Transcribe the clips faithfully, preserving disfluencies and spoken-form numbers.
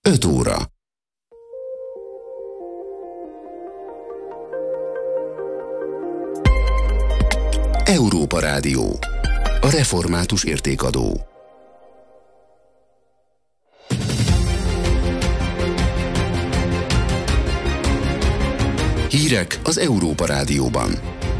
öt óra. Európa Rádió. A református értékadó. Hírek az Európa Rádióban.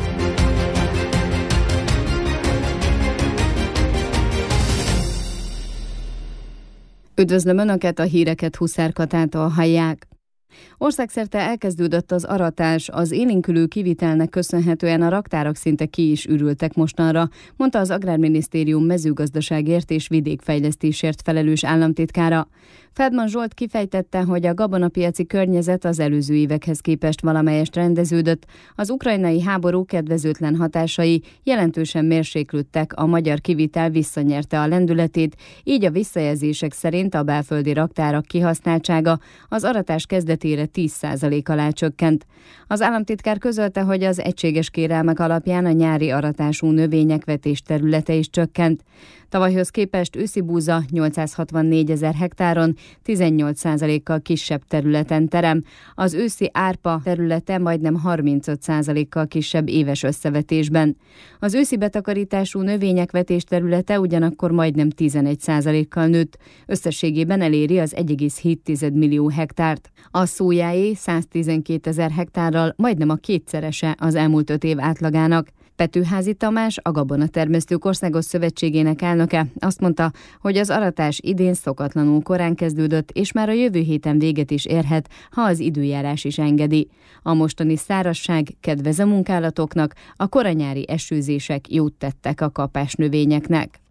Üdvözlöm Önöket, a híreket Huszár Katától hallják. Országszerte elkezdődött az aratás, az élénkülő kivitelnek köszönhetően a raktárak szinte ki is ürültek mostanra, mondta az Agrárminisztérium mezőgazdaságért és vidékfejlesztésért felelős államtitkára. Feldman Zsolt kifejtette, hogy a gabonapiaci környezet az előző évekhez képest valamelyest rendeződött, az ukrajnai háború kedvezőtlen hatásai jelentősen mérséklődtek, a magyar kivitel visszanyerte a lendületét, így a visszajelzések szerint a belföldi raktárak kihasználtsága az aratás kezdetére tíz százalék alá csökkent. Az államtitkár közölte, hogy az egységes kérelmek alapján a nyári aratású növények vetés területe is csökkent. Tavalyhoz képest őszi búza nyolcszázhatvannégyezer hektáron, tizennyolc százalékkal kisebb területen terem, az őszi árpa területe majdnem harmincöt százalékkal kisebb éves összevetésben. Az őszi betakarítású növények vetés területe ugyanakkor majdnem tizenegy százalékkal nőtt, összességében eléri az egy egész hét millió hektárt. A szójáé száztizenkétezer hektárral majdnem a kétszerese az elmúlt öt év átlagának. Petőházi Tamás, a Gabonatermesztők Országos Szövetségének elnöke azt mondta, hogy az aratás idén szokatlanul korán kezdődött, és már a jövő héten véget is érhet, ha az időjárás is engedi. A mostani szárazság kedvez a munkálatoknak, a koranyári esőzések jót tettek a kapásnövényeknek.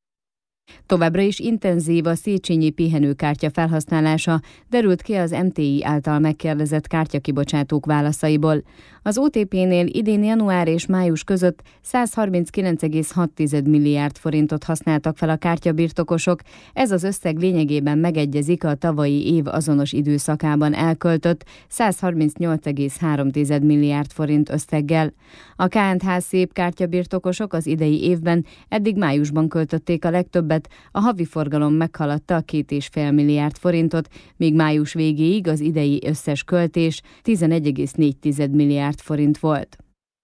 Továbbra is intenzív a Széchenyi pihenőkártya felhasználása, derült ki az em té i által megkérdezett kártyakibocsátók válaszaiból. Az o té pé-nél idén január és május között százharminckilenc egész hat milliárd forintot használtak fel a kártyabirtokosok, ez az összeg lényegében megegyezik a tavalyi év azonos időszakában elköltött százharmincnyolc egész három milliárd forint összeggel. A ká end há szép kártyabirtokosok az idei évben eddig májusban költötték a legtöbbet, a havi forgalom meghaladta a két és fél milliárd forintot, míg május végéig az idei összes költés tizenegy egész négy milliárd forint volt.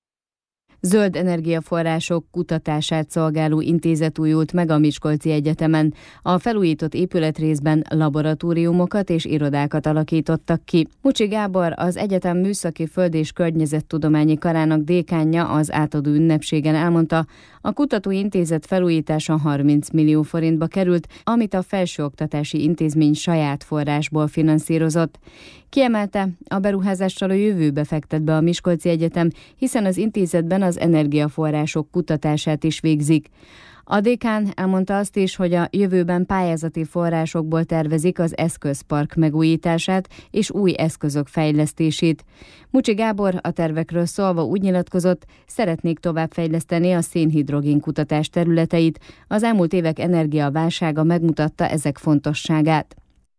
Zöld energiaforrások kutatását szolgáló intézet újult meg a Miskolci Egyetemen. A felújított épületrészben laboratóriumokat és irodákat alakítottak ki. Mucsi Gábor, az egyetem műszaki föld- és környezettudományi karának dékánja az átadó ünnepségen elmondta, a kutatóintézet felújítása harminc millió forintba került, amit a felsőoktatási intézmény saját forrásból finanszírozott. Kiemelte, a beruházással a jövőbe fektet be a Miskolci Egyetem, hiszen az intézetben az energiaforrások kutatását is végzik. A dékán elmondta azt is, hogy a jövőben pályázati forrásokból tervezik az eszközpark megújítását és új eszközök fejlesztését. Mucsi Gábor a tervekről szólva úgy nyilatkozott, szeretnék továbbfejleszteni a szénhidrogén kutatás területeit. Az elmúlt évek energiaválsága megmutatta ezek fontosságát.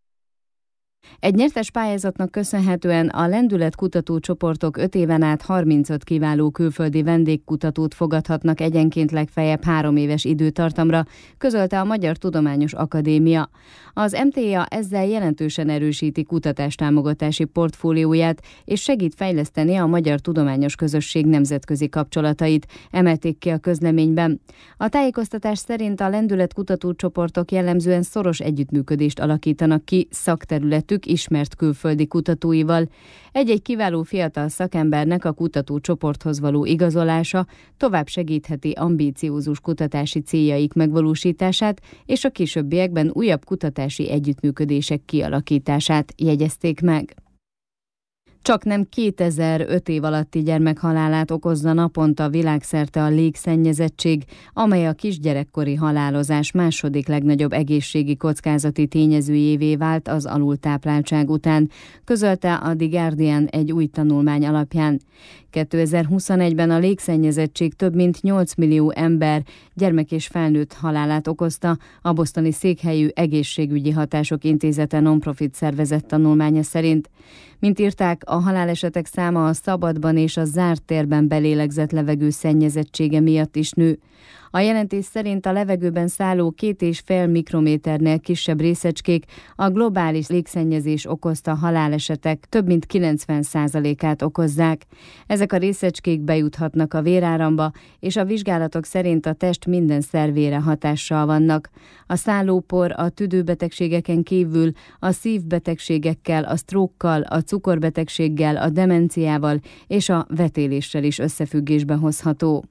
Egy nyertes pályázatnak köszönhetően a Lendület kutatócsoportok öt éven át harmincöt kiváló külföldi vendégkutatót fogadhatnak egyenként legfeljebb három éves időtartamra, közölte a Magyar Tudományos Akadémia. Az em té á ezzel jelentősen erősíti kutatástámogatási portfólióját, és segít fejleszteni a magyar tudományos közösség nemzetközi kapcsolatait, emelték ki a közleményben. A tájékoztatás szerint a Lendület kutatócsoportok jellemzően szoros együttműködést alakítanak ki szakterületük ismert külföldi kutatóival. Egy-egy kiváló fiatal szakembernek a kutatócsoporthoz való igazolása tovább segítheti ambíciózus kutatási céljaik megvalósítását, és a későbbiekben újabb kutatási együttműködések kialakítását jegyezték meg. Csaknem kétezer-öt év alatti gyermek halálát okozza naponta világszerte a légszennyezettség, amely a kisgyerekkori halálozás második legnagyobb egészségi kockázati tényezőjévé vált az alultápláltság után, közölte a The Guardian egy új tanulmány alapján. kétezer-huszonegyben a légszennyezettség több mint nyolc millió ember, gyermek és felnőtt halálát okozta, a bostoni székhelyű Egészségügyi Hatások Intézete non-profit szervezet tanulmánya szerint. Mint írták, a halálesetek száma a szabadban és a zárt térben belélegzett levegő szennyezettsége miatt is nő. A jelentés szerint a levegőben szálló két és fél mikrométernél kisebb részecskék a globális légszennyezés okozta halálesetek több mint kilencven százalékát okozzák. Ezek a részecskék bejuthatnak a véráramba, és a vizsgálatok szerint a test minden szervére hatással vannak. A szállópor a tüdőbetegségeken kívül a szívbetegségekkel, a sztrókkal, a cukorbetegséggel, a demenciával és a vetéléssel is összefüggésbe hozható.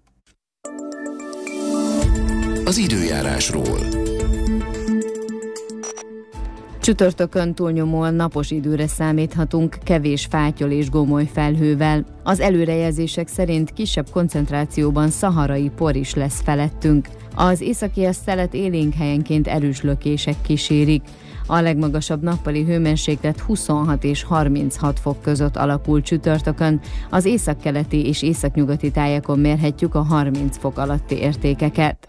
Az időjárásról. Csütörtökön túlnyomóan napos időre számíthatunk, kevés fátyol és gomoly felhővel. Az előrejelzések szerint kisebb koncentrációban szaharai por is lesz felettünk. Az északias szelet élénk helyenként erős lökések kísérik. A legmagasabb nappali hőmérséklet huszonhat és harminchat fok között alakul csütörtökön, az északkeleti és északnyugati tájakon mérhetjük a harminc fok alatti értékeket.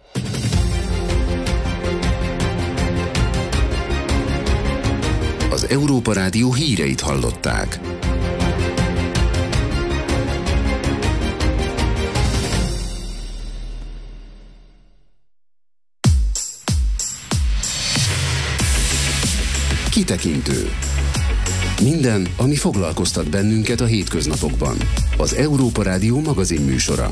Az Európa Rádió híreit hallották. Kitekintő. Minden, ami foglalkoztat bennünket a hétköznapokban. Az Európa Rádió magazinműsora.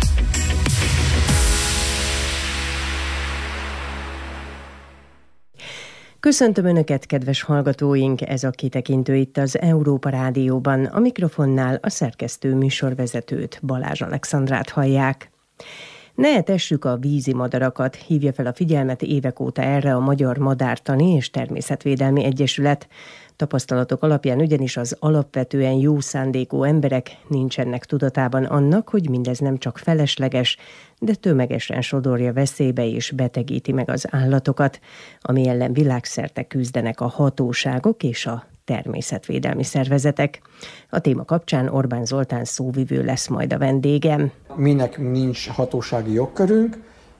Köszöntöm Önöket, kedves hallgatóink! Ez a Kitekintő itt az Európa Rádióban. A mikrofonnál a szerkesztő műsorvezetőt, Balázs Alexandrát hallják. Ne etessük a vízi madarakat, hívja fel a figyelmet évek óta erre a Magyar Madártani és Természetvédelmi Egyesület. Tapasztalatok alapján ugyanis az alapvetően jó szándékú emberek nincsenek tudatában annak, hogy mindez nem csak felesleges, de tömegesen sodorja veszélybe és betegíti meg az állatokat, ami ellen világszerte küzdenek a hatóságok és a természetvédelmi szervezetek. A téma kapcsán Orbán Zoltán szóvivő lesz majd a vendégem. Minek nincs hatósági jogkörünk,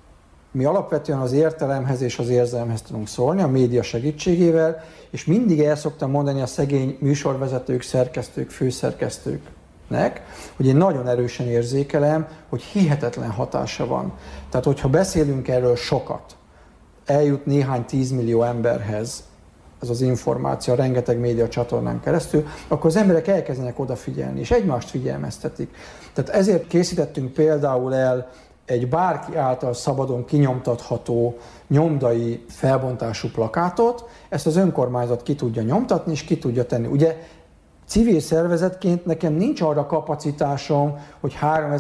mi alapvetően az értelemhez és az érzelemhez tudunk szólni, a média segítségével, és mindig el szoktam mondani a szegény műsorvezetők, szerkesztők, főszerkesztőknek, hogy én nagyon erősen érzékelem, hogy hihetetlen hatása van. Tehát, hogyha beszélünk erről sokat, eljut néhány tízmillió emberhez ez az információ, a rengeteg média csatornán keresztül, akkor az emberek elkezdenek odafigyelni, és egymást figyelmeztetik. Tehát ezért készítettünk például el egy bárki által szabadon kinyomtatható nyomdai felbontású plakátot, ezt az önkormányzat ki tudja nyomtatni, és ki tudja tenni. Ugye civil szervezetként nekem nincs arra kapacitásom, hogy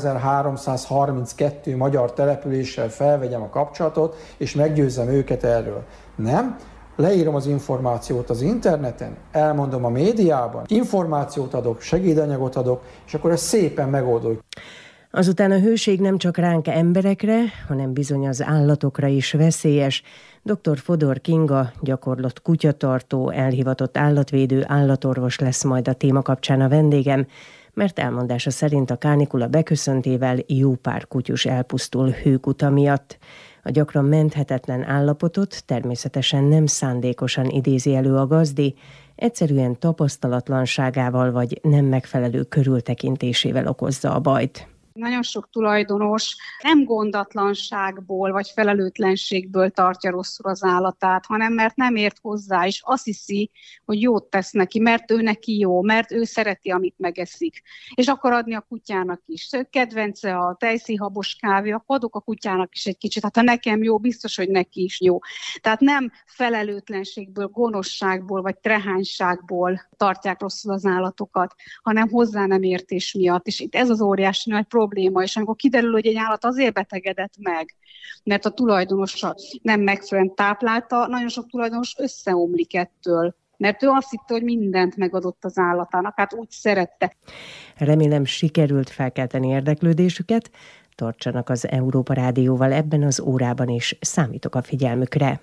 háromezer-háromszázharminckettő magyar településsel felvegyem a kapcsolatot, és meggyőzzem őket erről. Nem? Leírom az információt az interneten, elmondom a médiában, információt adok, segédanyagot adok, és akkor ez szépen megoldódik. Azután a hőség nem csak ránk emberekre, hanem bizony az állatokra is veszélyes. doktor Fodor Kinga, gyakorlott kutyatartó, elhivatott állatvédő, állatorvos lesz majd a téma kapcsán a vendégem, mert elmondása szerint a kánikula beköszöntével jó pár kutyus elpusztul hőkuta miatt. A gyakran menthetetlen állapotot természetesen nem szándékosan idézi elő a gazdi, egyszerűen tapasztalatlanságával vagy nem megfelelő körültekintésével okozza a bajt. Nagyon sok tulajdonos nem gondatlanságból vagy felelőtlenségből tartja rosszul az állatát, hanem mert nem ért hozzá, és azt hiszi, hogy jót tesz neki, mert ő neki jó, mert ő szereti, amit megeszik. És akar adni a kutyának is. Kedvence a tejszínhabos kávé, akkor adok a kutyának is egy kicsit. Hát ha nekem jó, biztos, hogy neki is jó. Tehát nem felelőtlenségből, gonoszságból vagy trehányságból tartják rosszul az állatokat, hanem hozzá nem értés miatt. És itt ez az óriási nagy probléma, és amikor kiderül, hogy egy állat azért betegedett meg, mert a tulajdonosa nem megfelelően táplálta, nagyon sok tulajdonos összeomlik ettől, mert ő azt hitte, hogy mindent megadott az állatának, hát úgy szerette. Remélem sikerült felkelteni érdeklődésüket, tartsanak az Európa Rádióval ebben az órában, és számítok a figyelmükre.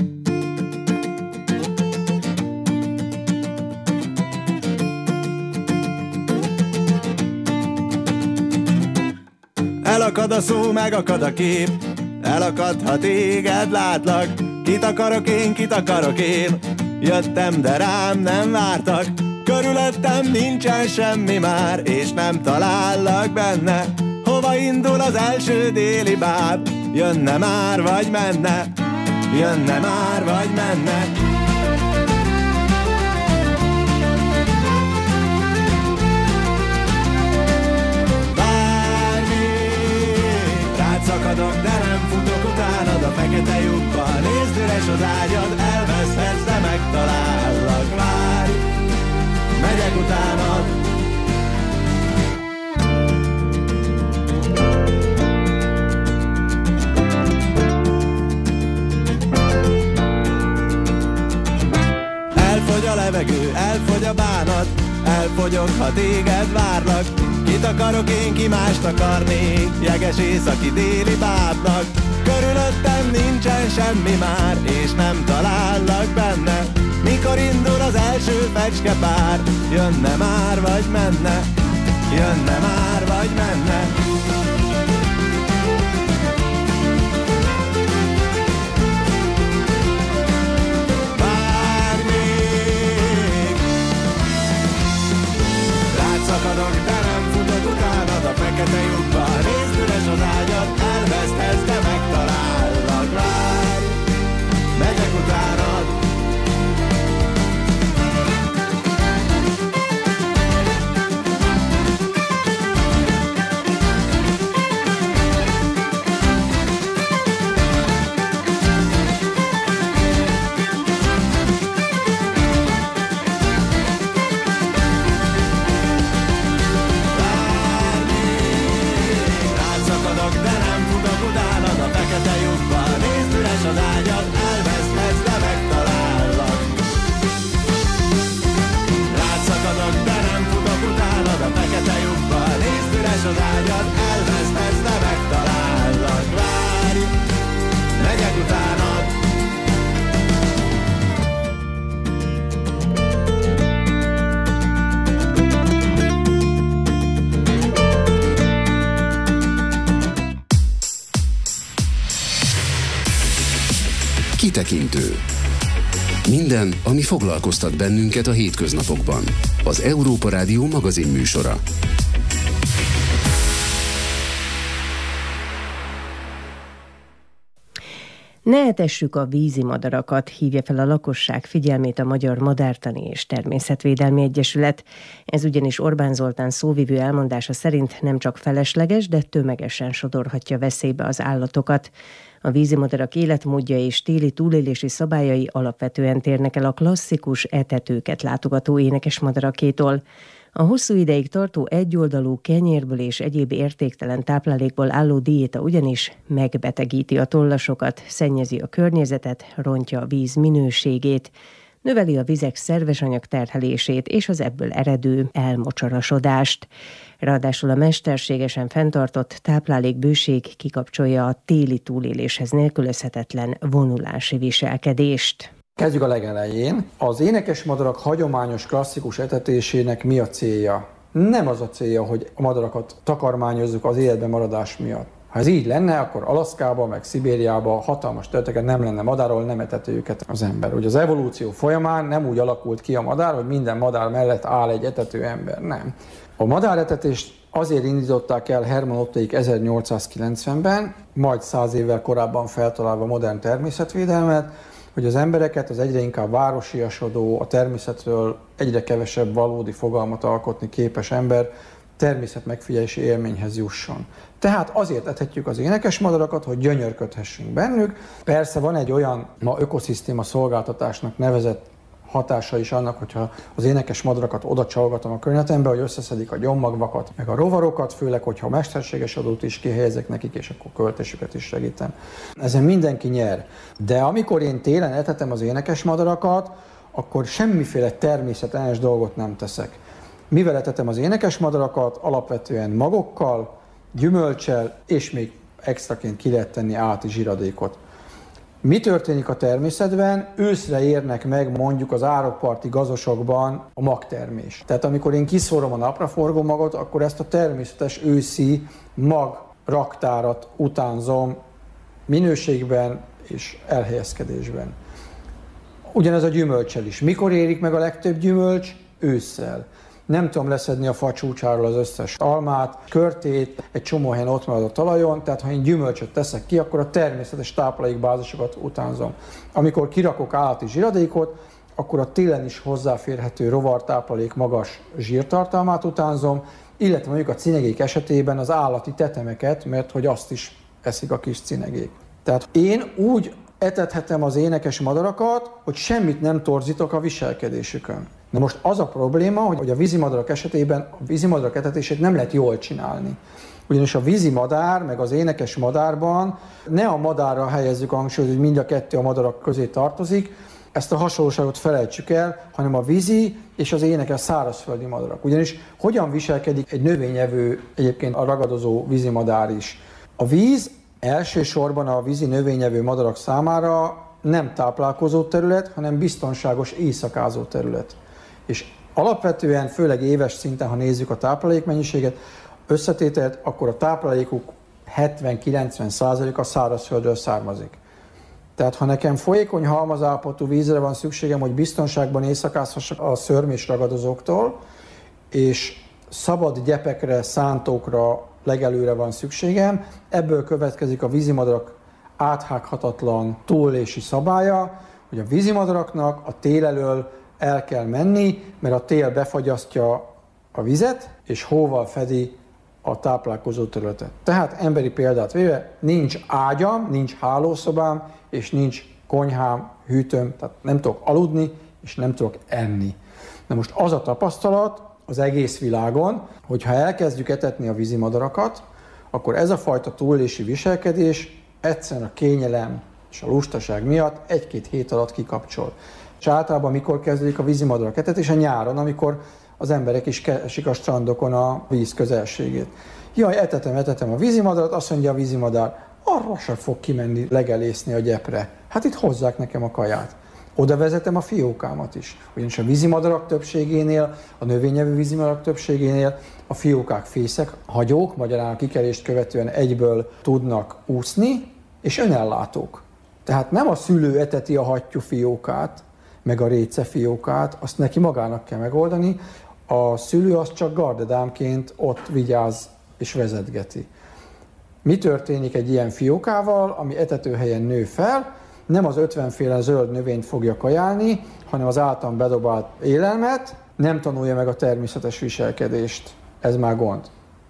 Elakad a szó, megakad a kép, elakad, ha téged látlak. Kit akarok én, kit akarok én, jöttem, de rám nem vártak. Körülöttem nincsen semmi már, és nem talállak benne. Hol hova indul az első déli báb? Jönne már, vagy menne? Jönne már, vagy menne? Szakadok, de nem futok utánad a fekete lyukba. Nézd, üres az ágyad, elveszhetsz, de megtalállak. Várj, megyek utánad. Elfogy a levegő, elfogy a bánat, elfogyok, ha téged várlak. Kit akarok én, ki mást akarnék, jeges északi déli bábnak. Körülöttem nincsen semmi már, és nem talállak benne. Mikor indul az első fecskepár? Jönne már, vagy menne? Jönne már, vagy menne? Várj még! Rád szakadok, de nem futok utánad a fekete lyukba. Nézd, üres az ágyad, elveszthetsz, de megtalállak. Várj, megyek utánad. Az ágyad, elveszthetsz, de megtalállak. Rád szakadok, de nem futok utánad a fekete lyukba. Nézd, üres az ágyad, elveszthetsz, de megtalállak. Várj, megyek utánad. Kitekintő. Minden, ami foglalkoztat bennünket a hétköznapokban. Az Európa Rádió magazin műsora. Ne etessük a vízimadarakat, hívja fel a lakosság figyelmét a Magyar Madártani és Természetvédelmi Egyesület. Ez ugyanis Orbán Zoltán szóvivő elmondása szerint nem csak felesleges, de tömegesen sodorhatja veszélybe az állatokat. A vízimadarak életmódja és téli túlélési szabályai alapvetően térnek el a klasszikus etetőket látogató énekesmadarakétól. A hosszú ideig tartó egyoldalú kenyérből és egyéb értéktelen táplálékból álló diéta ugyanis megbetegíti a tollasokat, szennyezi a környezetet, rontja a víz minőségét, növeli a vizek szerves anyag terhelését és az ebből eredő elmocsarasodást. Ráadásul a mesterségesen fenntartott táplálékbőség kikapcsolja a téli túléléshez nélkülözhetetlen vonulási viselkedést. Kezdjük a legelején. Az énekesmadarak hagyományos klasszikus etetésének mi a célja? Nem az a célja, hogy a madarakat takarmányozzuk az életben maradás miatt. Ha ez így lenne, akkor Alaszkában, meg Szibériában hatalmas területeken nem lenne madárról, nem eteti őket az ember. Ugye az evolúció folyamán nem úgy alakult ki a madár, hogy minden madár mellett áll egy etető ember. Nem. A madáretetést azért indították el Hermann Ottoék ezernyolcszázkilencvenben, majd száz évvel korábban feltalálva modern természetvédelmet, hogy az embereket az egyre inkább városiasodó, a természetről egyre kevesebb valódi fogalmat alkotni képes ember természet megfigyelési élményhez jusson. Tehát azért ethetjük az énekesmadarakat, hogy gyönyörködhessünk bennük. Persze van egy olyan ma ökoszisztéma szolgáltatásnak nevezett hatása is annak, hogyha az énekes madarakat oda csalgatom a környezetembe, hogy összeszedik a gyommagvakat, meg a rovarokat, főleg, hogyha mesterséges adót is kihelyezek nekik, és akkor költésüket is segítem. Ezen mindenki nyer. De amikor én télen etetem az énekes madarakat, akkor semmiféle természetellenes dolgot nem teszek. Mivel etetem az énekes madarakat? Alapvetően magokkal, gyümölccsel, és még extraként ki lehet tenni áti zsiradékot. Mi történik a természetben? Őszre érnek meg mondjuk az árokparti gazosokban a magtermés. Tehát amikor én kiszórom a napraforgó magot, akkor ezt a természetes őszi mag raktárat utánzom minőségben és elhelyezkedésben. Ugyanez a gyümölccsel is. Mikor érik meg a legtöbb gyümölcs? Ősszel. nem tudom leszedni a fa csúcsáról az összes almát, körtét, egy csomó helyen ott marad a talajon, tehát ha én gyümölcsöt teszek ki, akkor a természetes táplálékbázisokat utánzom. Amikor kirakok állati zsíradékot, akkor a télen is hozzáférhető rovartáplálék magas zsírtartalmát utánzom, illetve mondjuk a cinegék esetében az állati tetemeket, mert hogy azt is eszik a kis cinegék. Tehát én úgy etethetem az énekes madarakat, hogy semmit nem torzítok a viselkedésükön. Na most az a probléma, hogy a vízimadarak esetében a vízimadarak etetését nem lehet jól csinálni. Ugyanis a vízimadár, meg az énekes madárban ne a madárra helyezzük a hangsúlyt, hogy mind a kettő a madarak közé tartozik, ezt a hasonlóságot felejtsük el, hanem a vízi és az énekes szárazföldi madarak. Ugyanis hogyan viselkedik egy növényevő, egyébként a ragadozó vízimadár is? A víz elsősorban a vízi növényevő madarak számára nem táplálkozó terület, hanem biztonságos éjszakázó terület. És alapvetően, főleg éves szinten, ha nézzük a táplálékmennyiséget, összetételt, akkor a táplálékuk hetven-kilencven százalék a szárazföldről származik. Tehát ha nekem folyékony halmazállapotú vízre van szükségem, hogy biztonságban éjszakázhassak a szörm és ragadozóktól, és szabad gyepekre, szántókra, legelőre van szükségem, ebből következik a vízimadarak áthághatatlan túlélési szabálya, hogy a vízimadaraknak a tél elől el kell menni, mert a tél befagyasztja a vizet, és hóval fedi a táplálkozó területet. Tehát emberi példát véve, nincs ágyam, nincs hálószobám, és nincs konyhám, hűtőm, tehát nem tudok aludni, és nem tudok enni. Na most az a tapasztalat az egész világon, hogy ha elkezdjük etetni a vízimadarakat, akkor ez a fajta túlélési viselkedés egyszerűen a kényelem és a lustaság miatt egy-két hét alatt kikapcsol. És általában mikor kezdődik a vízimadarak etetése? Nyáron, amikor az emberek is keresik a strandokon a víz közelségét. Jaj, etetem, etetem a vízimadarat, azt mondja a vízimadár, arra sem fog kimenni legelészni a gyepre. Hát itt hozzák nekem a kaját. Oda vezetem a fiókámat is. Ugyanis a vízimadarak többségénél, a növényevő vízimadarak többségénél a fiókák fészek, hagyók, magyarán a kikerést követően egyből tudnak úszni, és önellátók. Tehát nem a szülő eteti a hattyú fiókát, meg a réce fiókát, azt neki magának kell megoldani, a szülő az csak gardedámként ott vigyáz és vezetgeti. Mi történik egy ilyen fiókával, ami etetőhelyen nő fel? Nem az ötvenféle zöld növényt fogja kajálni, hanem az általán bedobált élelmet, nem tanulja meg a természetes viselkedést. Ez már gond.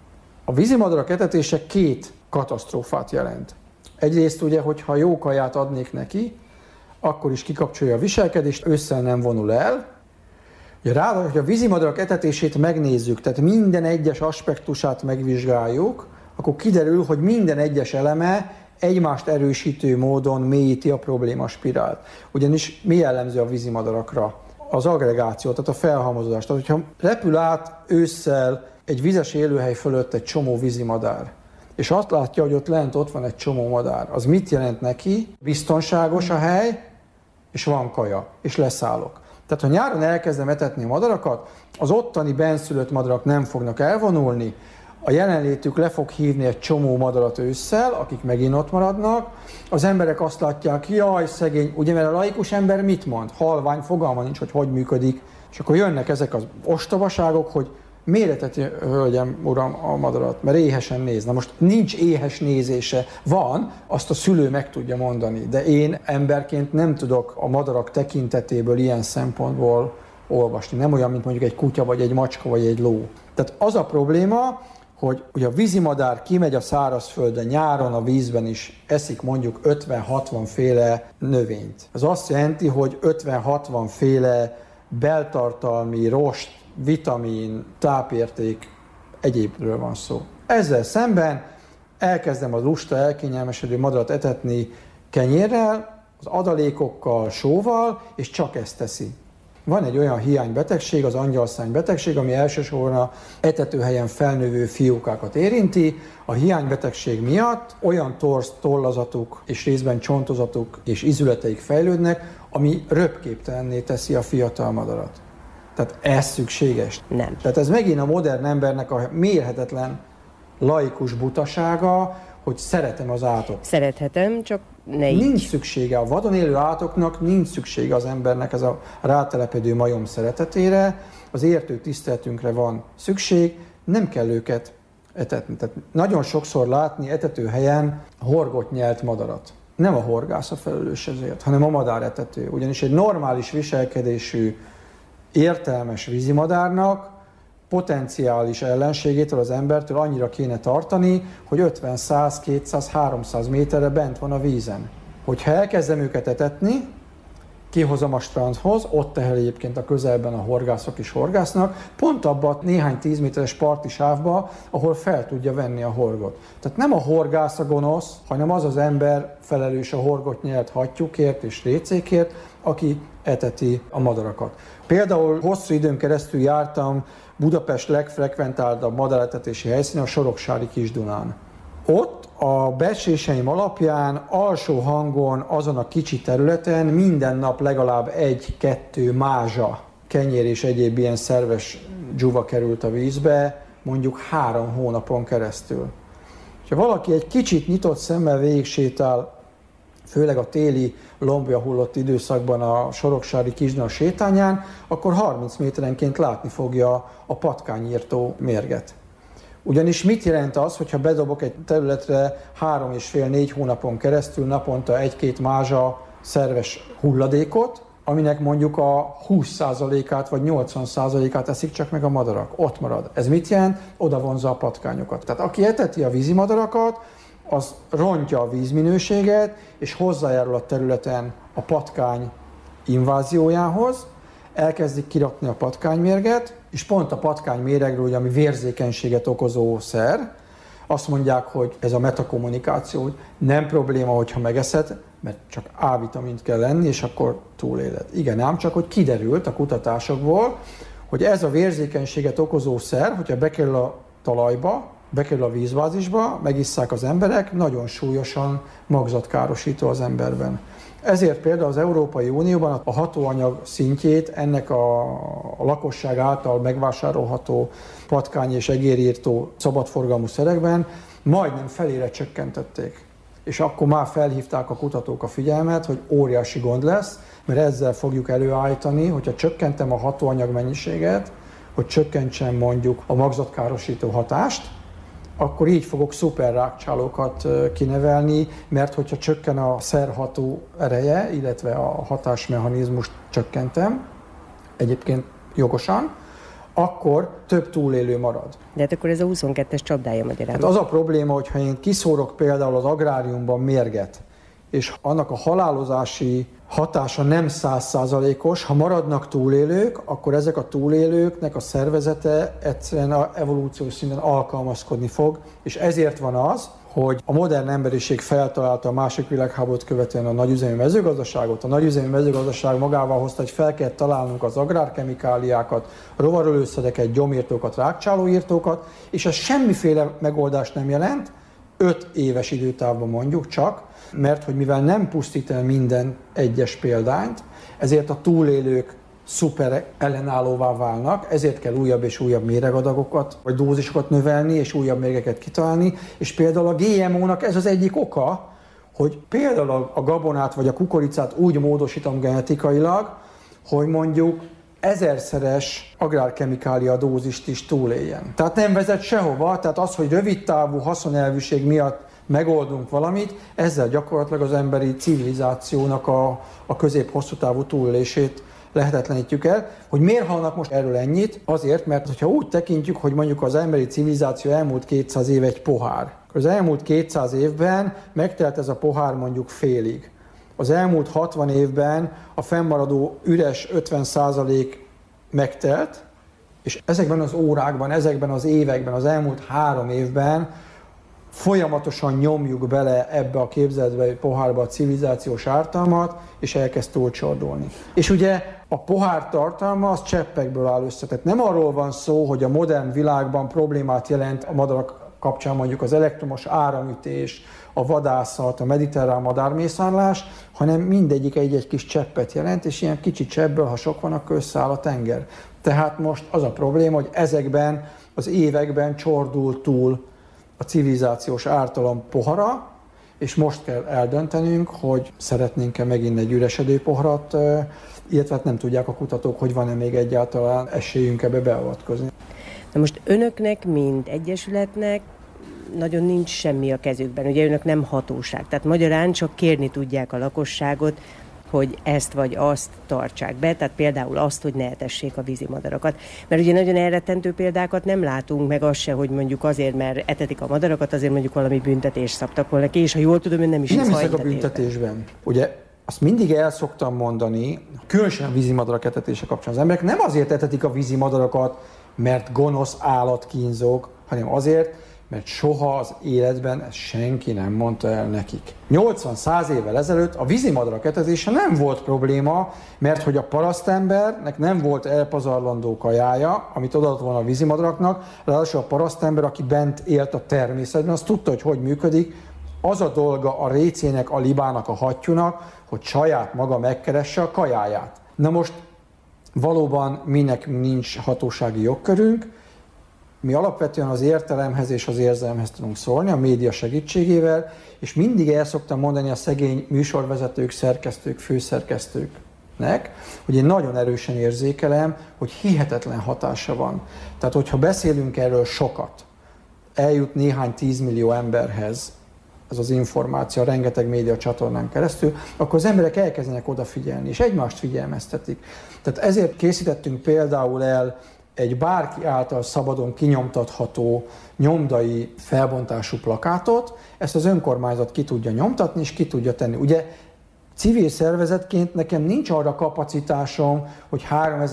A vízimadarak etetése két katasztrófát jelent. Egyrészt ugye, hogyha jó kaját adnék neki, akkor is kikapcsolja a viselkedést, ősszel nem vonul el. Ráadásul, hogy a vízimadarak etetését megnézzük, tehát minden egyes aspektusát megvizsgáljuk, akkor kiderül, hogy minden egyes eleme egymást erősítő módon mélyíti a problémaspirált. Ugyanis mi jellemző a vízimadarakra? Az agregáció, tehát a felhalmozódás. Tehát, hogyha repül át ősszel egy vizes élőhely fölött egy csomó vízimadár, és azt látja, hogy ott lent ott van egy csomó madár, az mit jelent neki? Biztonságos a hely, és van kaja, és leszállok. Tehát ha nyáron elkezdem etetni a madarakat, az ottani benszülött madarak nem fognak elvonulni, a jelenlétük le fog hívni egy csomó madarat ősszel, akik megint ott maradnak. Az emberek azt látják, jaj, szegény, ugye, mert a laikus ember mit mond? Halvány, fogalma nincs, hogy hogy működik. És akkor jönnek ezek az ostobaságok, hogy miért eteti, hölgyem, uram, a madarat, mert éhesen néz. Na most nincs éhes nézése. Van, azt a szülő meg tudja mondani, de én emberként nem tudok a madarak tekintetéből ilyen szempontból olvasni. Nem olyan, mint mondjuk egy kutya, vagy egy macska, vagy egy ló. Tehát az a probléma, hogy ugye a vízimadár kimegy a szárazföldre, nyáron a vízben is eszik mondjuk ötven-hatvan féle növényt. Ez azt jelenti, hogy ötven-hatvan féle beltartalmi, rost, vitamin, tápérték, egyébről van szó. Ezzel szemben elkezdem a lusta, elkényelmesedő madarat etetni kenyérrel, az adalékokkal, sóval, és csak ezt teszi. Van egy olyan hiánybetegség, az angyalszárny betegség, ami elsősorban a etetőhelyen felnövő fiókákat érinti. A hiánybetegség miatt olyan torz, tollazatuk és részben csontozatuk és izületeik fejlődnek, ami röpképtelenné teszi a fiatal madarat. Tehát ez szükséges? Nem. Tehát ez megint a modern embernek a mérhetetlen laikus butasága, hogy szeretem az átot. Szerethetem, csak ne így. Nincs szüksége. A vadon élő állatoknak nincs szüksége az embernek ez a rátelepedő majom szeretetére, az értő tiszteletünkre van szükség, nem kell őket etetni. Tehát nagyon sokszor látni etetőhelyen horgott nyelt madarat. Nem a horgász a felelős ezért, hanem a madáretető. Ugyanis egy normális viselkedésű, értelmes vízimadárnak potenciális ellenségétől, az embertől annyira kéne tartani, hogy ötven, száz, kétszáz, háromszáz méterre bent van a vízen. Hogyha elkezdem őket etetni, kihozom a strandhoz, ott tehel egyébként a közelben a horgászok is horgásznak, pont abban a néhány tíz méteres parti sávba, ahol fel tudja venni a horgot. Tehát nem a horgász a gonosz, hanem az az ember felelős a horgot nyelt hattyúkért és récékért, aki eteti a madarakat. Például hosszú időn keresztül jártam Budapest legfrekventáltabb madáretetési helyszínen, a Soroksári Kis-Dunán. Ott a becsléseim alapján alsó hangon azon a kicsi területen minden nap legalább egy-kettő mázsa, kenyér és egyéb ilyen szerves dzsuva került a vízbe, mondjuk három hónapon keresztül. Ha valaki egy kicsit nyitott szemmel végig sétál, főleg a téli lombja hullott időszakban a Soroksári Kis-Duna sétányán, akkor harminc méterenként látni fogja a patkányírtó mérget. Ugyanis mit jelent az, hogyha bedobok egy területre három és fél négy hónapon keresztül naponta egy-két mázsa szerves hulladékot, aminek mondjuk a húsz százalékát vagy nyolcvan százalékát eszik csak meg a madarak. Ott marad. Ez mit jelent? Oda vonzza a patkányokat. Tehát aki eteti a vízimadarakat, az rontja a vízminőséget, és hozzájárul a területen a patkány inváziójához, elkezdik kirakni a patkánymérget, és pont a patkányméregről, ugye, ami vérzékenységet okozó szer, azt mondják, hogy ez a metakommunikáció, hogy nem probléma, hogyha megeszed, mert csak A-vitamint kell lenni, és akkor túléled. Igen, ám csak, hogy kiderült a kutatásokból, hogy ez a vérzékenységet okozó szer, hogyha bekerül a talajba, bekerül a vízbázisba, megisszák az emberek, nagyon súlyosan magzatkárosító az emberben. Ezért például az Európai Unióban a hatóanyag szintjét ennek a, a lakosság által megvásárolható patkány és egérírtó szabadforgalmú szerekben majdnem felére csökkentették. És akkor már felhívták a kutatók a figyelmet, hogy óriási gond lesz, mert ezzel fogjuk előállítani, hogyha csökkentem a hatóanyag mennyiséget, hogy csökkentsem mondjuk a magzatkárosító hatást, akkor így fogok szuperrákcsálókat kinevelni, mert hogyha csökken a szerható ereje, illetve a hatásmechanizmust csökkentem, egyébként jogosan, akkor több túlélő marad. De hát akkor ez a huszonkettes csapdája magyarán. Hát az a probléma, hogyha én kiszórok például az agráriumban mérget, és annak a halálozási hatása nem száz százalékos, ha maradnak túlélők, akkor ezek a túlélőknek a szervezete egyszerűen a evolúciós szinten alkalmazkodni fog, és ezért van az, hogy a modern emberiség feltalálta a második világháborút követően a nagyüzemű mezőgazdaságot. A nagyüzemű mezőgazdaság magával hozta, hogy fel kell találnunk az agrárkemikáliákat, rovarölőszereket, gyomírtókat, rákcsálóírtókat, és ez semmiféle megoldást nem jelent, öt éves időtávban mondjuk csak, mert hogy mivel nem pusztít el minden egyes példányt, ezért a túlélők szuper ellenállóvá válnak, ezért kell újabb és újabb méregadagokat, vagy dózisokat növelni, és újabb mérgeket kitalálni, és például a gé em ó-nak ez az egyik oka, hogy például a gabonát vagy a kukoricát úgy módosítom genetikailag, hogy mondjuk ezerszeres agrárkemikália dózist is túléljen. Tehát nem vezet sehova, tehát az, hogy rövidtávú haszonelvűség miatt megoldunk valamit, ezzel gyakorlatilag az emberi civilizációnak a, a közép-hosszú távú túlélését lehetetlenítjük el. Hogy miért hallnak most erről ennyit? Azért, mert ha úgy tekintjük, hogy mondjuk az emberi civilizáció elmúlt kétszáz év egy pohár, az elmúlt kétszáz évben megtelt ez a pohár mondjuk félig. Az elmúlt hatvan évben a fennmaradó üres ötven százalék megtelt, és ezekben az órákban, ezekben az években, az elmúlt három évben folyamatosan nyomjuk bele ebbe a képzeletbe, pohárba a civilizációs ártalmat, és elkezd túlcsordulni. És ugye a pohár tartalma az cseppekből áll össze. Tehát nem arról van szó, hogy a modern világban problémát jelent a madarak kapcsán mondjuk az elektromos áramütés, a vadászat, a mediterrán madármészárlás, hanem mindegyik egy-egy kis cseppet jelent, és ilyen kicsi cseppből, ha sok van, akkor összeáll a tenger. Tehát most az a probléma, hogy ezekben az években csordul túl a civilizációs ártalom pohara, és most kell eldöntenünk, hogy szeretnénk-e megint egy üresedő poharat, illetve hát nem tudják a kutatók, hogy van-e még egyáltalán esélyünk ebbe beavatkozni. Na most önöknek, mint egyesületnek nagyon nincs semmi a kezükben, ugye önök nem hatóság, tehát magyarán csak kérni tudják a lakosságot, hogy ezt vagy azt tartsák be, tehát például azt, hogy ne etessék a vízimadarakat. Mert ugye nagyon elrettentő példákat nem látunk, meg az se, hogy mondjuk azért, mert etetik a madarakat, azért mondjuk valami büntetést szabtak volna ki, és ha jól tudom, ön nem is nem hiszek a büntetésben. Ugye azt mindig el szoktam mondani, különösen a vízimadarak etetése kapcsán az emberek nem azért etetik a vízimadarakat, mert gonosz állatkínzók, hanem azért, mert soha az életben ezt senki nem mondta el nekik. nyolcvan-száz évvel ezelőtt a vízimadarak etetése nem volt probléma, mert hogy a parasztembernek nem volt elpazarlandó kajája, amit odaadott volna a vízimadaraknak, ráadásul a parasztember, aki bent élt a természetben, az tudta, hogy hogy működik. Az a dolga a récének, a libának, a hattyúnak, hogy saját maga megkeresse a kajáját. Na most valóban mi nekünk nincs hatósági jogkörünk, mi alapvetően az értelemhez és az érzelemhez tudunk szólni, a média segítségével, és mindig el szoktam mondani a szegény műsorvezetők, szerkesztők, főszerkesztőknek, hogy én nagyon erősen érzékelem, hogy hihetetlen hatása van. Tehát, hogyha beszélünk erről sokat, eljut néhány tízmillió emberhez ez az információ, rengeteg média csatornán keresztül, akkor az emberek elkezdenek odafigyelni, és egymást figyelmeztetik. Tehát ezért készítettünk például el egy bárki által szabadon kinyomtatható nyomdai felbontású plakátot, ezt az önkormányzat ki tudja nyomtatni, és ki tudja tenni. Ugye civil szervezetként nekem nincs arra kapacitásom, hogy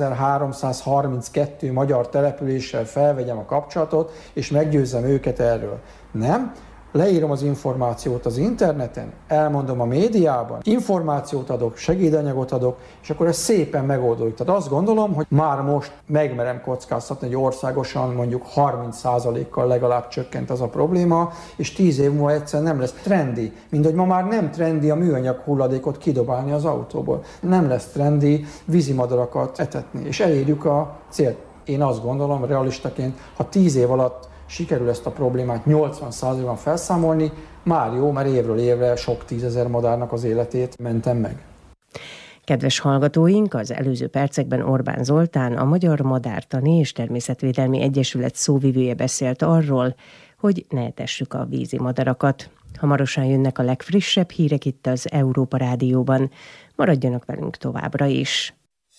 háromezer-háromszázharminckettő magyar településsel felvegyem a kapcsolatot, és meggyőzzem őket erről. Nem. Leírom az információt az interneten, elmondom a médiában, információt adok, segédanyagot adok, és akkor ez szépen megoldódik. Tehát azt gondolom, hogy már most megmerem kockáztatni, hogy országosan mondjuk harminc százalékkal legalább csökkent az a probléma, és tíz év múlva egyszer nem lesz trendi. Mint hogy ma már nem trendi a műanyag hulladékot kidobálni az autóból. Nem lesz trendi vízimadarakat etetni, és elérjük a célt. Én azt gondolom, realistaként, ha tíz év alatt sikerül ezt a problémát nyolcvan százalékban felszámolni, már jó, mert évről évre sok tízezer madárnak az életét mentem meg. Kedves hallgatóink, az előző percekben Orbán Zoltán, a Magyar Madártani és Természetvédelmi Egyesület szóvivője beszélt arról, hogy ne etessük a vízimadarakat. Hamarosan jönnek a legfrissebb hírek itt az Európa Rádióban. Maradjanak velünk továbbra is.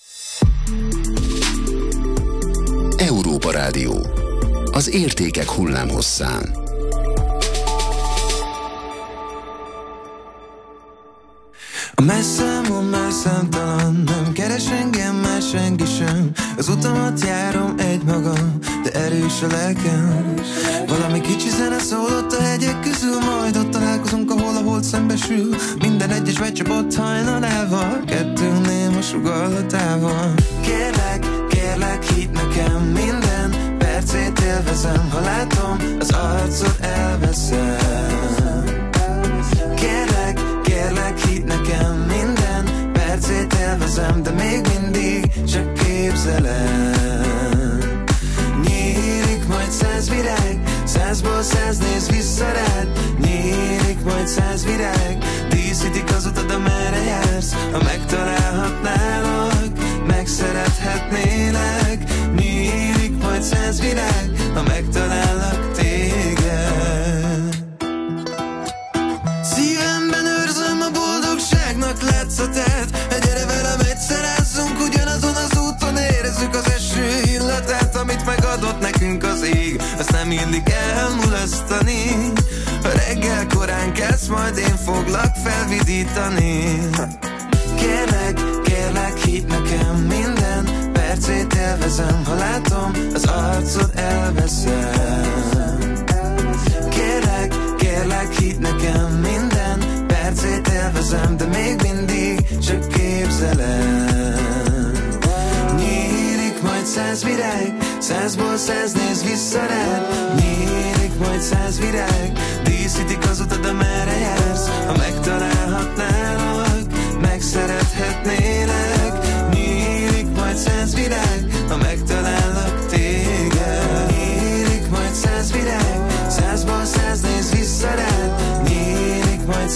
Európa Rádió. Az értékek hullámhosszán. A messzámom már számtalan, nem keres engem már senki sem. Az utamat járom egymagam, de erős a lelkem. Valami kicsi zene szólott a hegyek közül, majd ott találkozunk, ahol a hold szembesül. Minden egyes becsapott hajnalával, kettőnk néma sugallatával. Kérlek, kérlek, hidd nekem, minden percét élvezem. Ha látom, az arcod elveszem. Kérlek, kérlek, hidd nekem, minden percét élvezem, de még mindig csak képzelem. Nyílik majd száz virág, százból száz néz vissza rád. Nyílik majd száz virág, díszítik az utad, amerre jársz. Ha megtalálhatnálak, megszerethetnélek. Nyílik majd száz virág, ha megtalállak téged. Szívemben őrzöm a boldogságnak látszatát. Gyere velem, egyszerázzunk ugyanazon az úton, érezzük az eső illatát, amit megadott nekünk az ég. Azt nem illik elmulasztani. Ha reggel korán kelsz, majd én foglak felvidítani. Kérlek, kérlek, hidd nekem, minden percét élvezem. Ha látom, az arcod elveszem. Kérlek, kérlek, hidd nekem, minden percét élvezem, de még mindig csak képzelem. Nyílik majd száz virág, százból száz néz vissza rád. Nyílik majd száz virág, díszítik az utad, amerre jársz. Ha megtalálhatnálak, megszerethetnélek. Nyílik majd száz virág, ha megtalállak téged. Nyílik majd száz virág, százból száz néz vissza rád. Nyílik majd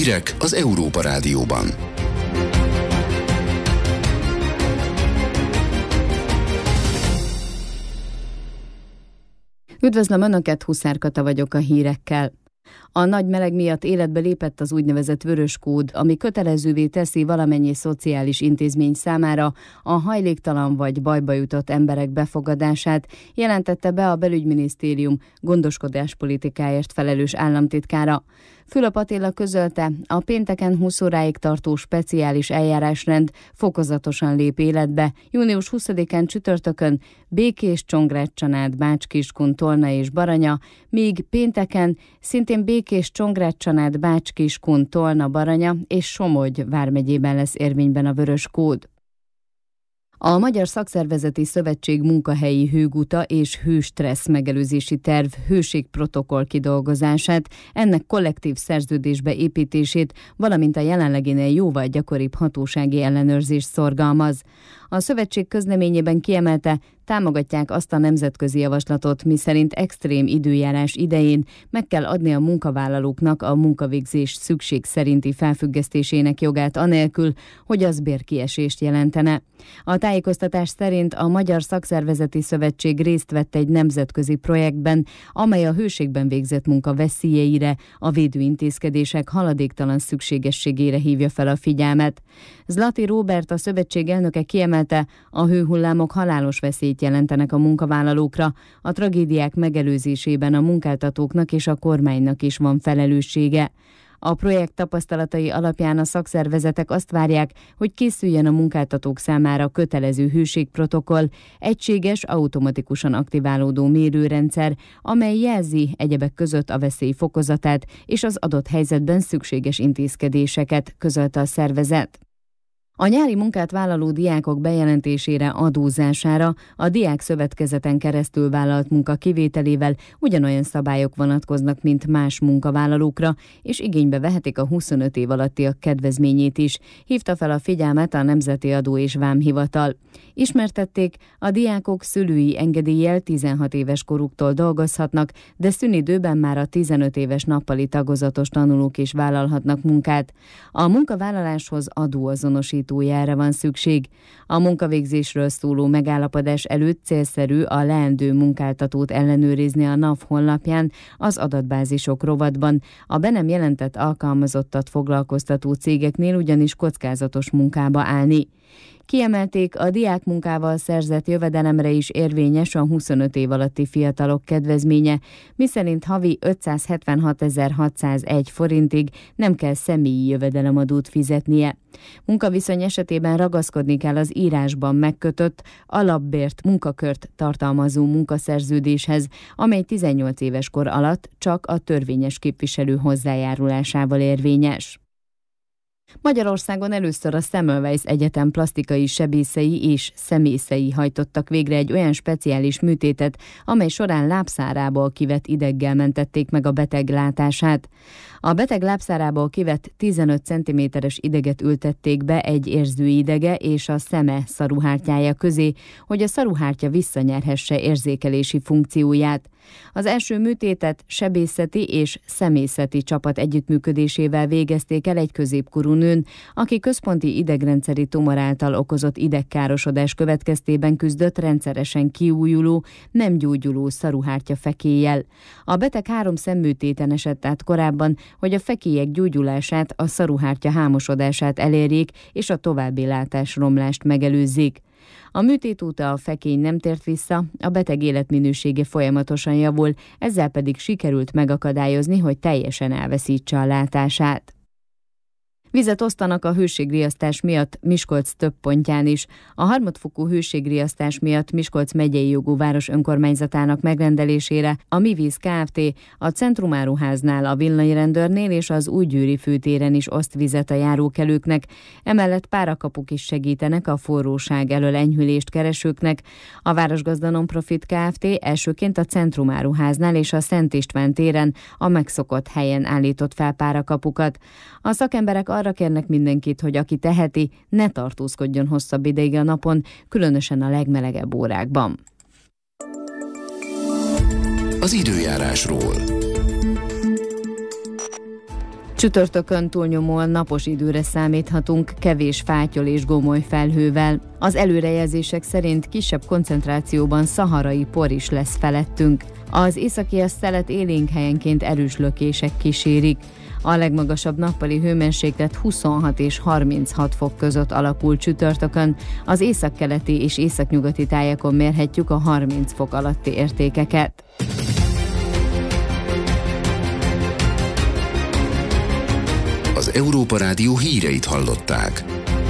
Hírek az Európa Rádióban. Üdvözlöm Önöket, Huszár Kata vagyok a hírekkel. A nagy meleg miatt életbe lépett az úgynevezett vörös kód, ami kötelezővé teszi valamennyi szociális intézmény számára a hajléktalan vagy bajba jutott emberek befogadását, jelentette be a Belügyminisztérium gondoskodáspolitikáért felelős államtitkára. Fülöp Attila közölte, a pénteken húsz óráig tartó speciális eljárásrend fokozatosan lép életbe. június huszadikán csütörtökön Békés, Csongrád, Csanád, Bács-Kiskun, Tolna és Baranya, míg pénteken szintén Békés, Csongrád, Csanád, Bács-Kiskun, Tolna, Baranya és Somogy vármegyében lesz érvényben a vörös kód. A Magyar Szakszervezeti Szövetség munkahelyi hőguta és hőstressz megelőzési terv hőségprotokoll kidolgozását, ennek kollektív szerződésbe építését, valamint a jelenleginél jóval gyakoribb hatósági ellenőrzést szorgalmaz. A szövetség közleményében kiemelte, támogatják azt a nemzetközi javaslatot, miszerint extrém időjárás idején meg kell adni a munkavállalóknak a munkavégzés szükség szerinti felfüggesztésének jogát anélkül, hogy az bérkiesést jelentene. A tájékoztatás szerint a Magyar Szakszervezeti Szövetség részt vett egy nemzetközi projektben, amely a hőségben végzett munka veszélyeire, a védőintézkedések haladéktalan szükségességére hívja fel a figyelmet. Zlati Róbert, a szövetség elnöke kiemelte, a hőhullámok halálos veszélyt jelentenek a munkavállalókra, a tragédiák megelőzésében a munkáltatóknak és a kormánynak is van felelőssége. A projekt tapasztalatai alapján a szakszervezetek azt várják, hogy készüljön a munkáltatók számára kötelező hőségprotokoll, egységes, automatikusan aktiválódó mérőrendszer, amely jelzi egyebek között a veszély fokozatát és az adott helyzetben szükséges intézkedéseket, közölte a szervezet. A nyári munkát vállaló diákok bejelentésére, adózására a diák szövetkezeten keresztül vállalt munka kivételével ugyanolyan szabályok vonatkoznak, mint más munkavállalókra, és igénybe vehetik a huszonöt év alattiak kedvezményét is, hívta fel a figyelmet a Nemzeti Adó és Vámhivatal. Ismertették, a diákok szülői engedéllyel tizenhat éves koruktól dolgozhatnak, de szünidőben már a tizenöt éves nappali tagozatos tanulók is vállalhatnak munkát. A munkavállaláshoz adóazonosítójára van szükség. A munkavégzésről szóló megállapodás előtt célszerű a leendő munkáltatót ellenőrizni a NAV honlapján, az adatbázisok rovatban. A be nem jelentett alkalmazottat foglalkoztató cégeknél ugyanis kockázatos munkába állni. Kiemelték, a diákmunkával szerzett jövedelemre is érvényes a huszonöt év alatti fiatalok kedvezménye, miszerint havi ötszázhetvenhatezer-hatszázegy forintig nem kell személyi jövedelemadót fizetnie. Munkaviszony esetében ragaszkodni kell az írásban megkötött, alapbért munkakört tartalmazó munkaszerződéshez, amely tizennyolc éves kor alatt csak a törvényes képviselő hozzájárulásával érvényes. Magyarországon először a Semmelweis Egyetem plastikai sebészei és szemészei hajtottak végre egy olyan speciális műtétet, amely során lábszárából kivett ideggel mentették meg a beteg látását. A beteg lábszárából kivett tizenöt centiméteres ideget ültették be egy érzőidege és a szeme szaruhártyája közé, hogy a szaruhártya visszanyerhesse érzékelési funkcióját. Az első műtétet sebészeti és szemészeti csapat együttműködésével végezték el egy középkorú nőn, aki központi idegrendszeri tumor által okozott idegkárosodás következtében küzdött rendszeresen kiújuló, nem gyógyuló szaruhártya fekéllyel. A beteg három szemműtéten esett át korábban, hogy a fekélyek gyógyulását, a szaruhártya hámosodását elérjék és a további látásromlást megelőzzék. A műtét óta a fekély nem tért vissza, a beteg életminősége folyamatosan javul, ezzel pedig sikerült megakadályozni, hogy teljesen elveszítse a látását. Vizet osztanak a hőségriasztás miatt Miskolc több pontján is. A harmadfokú hőségriasztás miatt Miskolc megyei jogú város önkormányzatának megrendelésére a Mi Víz Kft. A Centrumáruháznál, a villanyrendőrnél és az Újgyőri főtéren is oszt vizet a járókelőknek. Emellett párakapuk is segítenek a forróság elől enyhülést keresőknek. A Városgazda Non-Profit Kft. Elsőként a Centrumáruháznál és a Szent István téren a megszokott helyen állított fel párakapukat. A szakemberek arra kérnek mindenkit, hogy aki teheti, ne tartózkodjon hosszabb ideig a napon, különösen a legmelegebb órákban. Az időjárásról. Csütörtökön túlnyomóan napos időre számíthatunk, kevés fátyol és gomoly felhővel. Az előrejelzések szerint kisebb koncentrációban szaharai por is lesz felettünk. Az északias szelet élénk helyenként erős lökések kísérik. A legmagasabb nappali hőmérséklet huszonhat és harminchat fok között alakul csütörtökön. Az északkeleti és északnyugati tájakon mérhetjük a harminc fok alatti értékeket. Az Európa Rádió híreit hallották.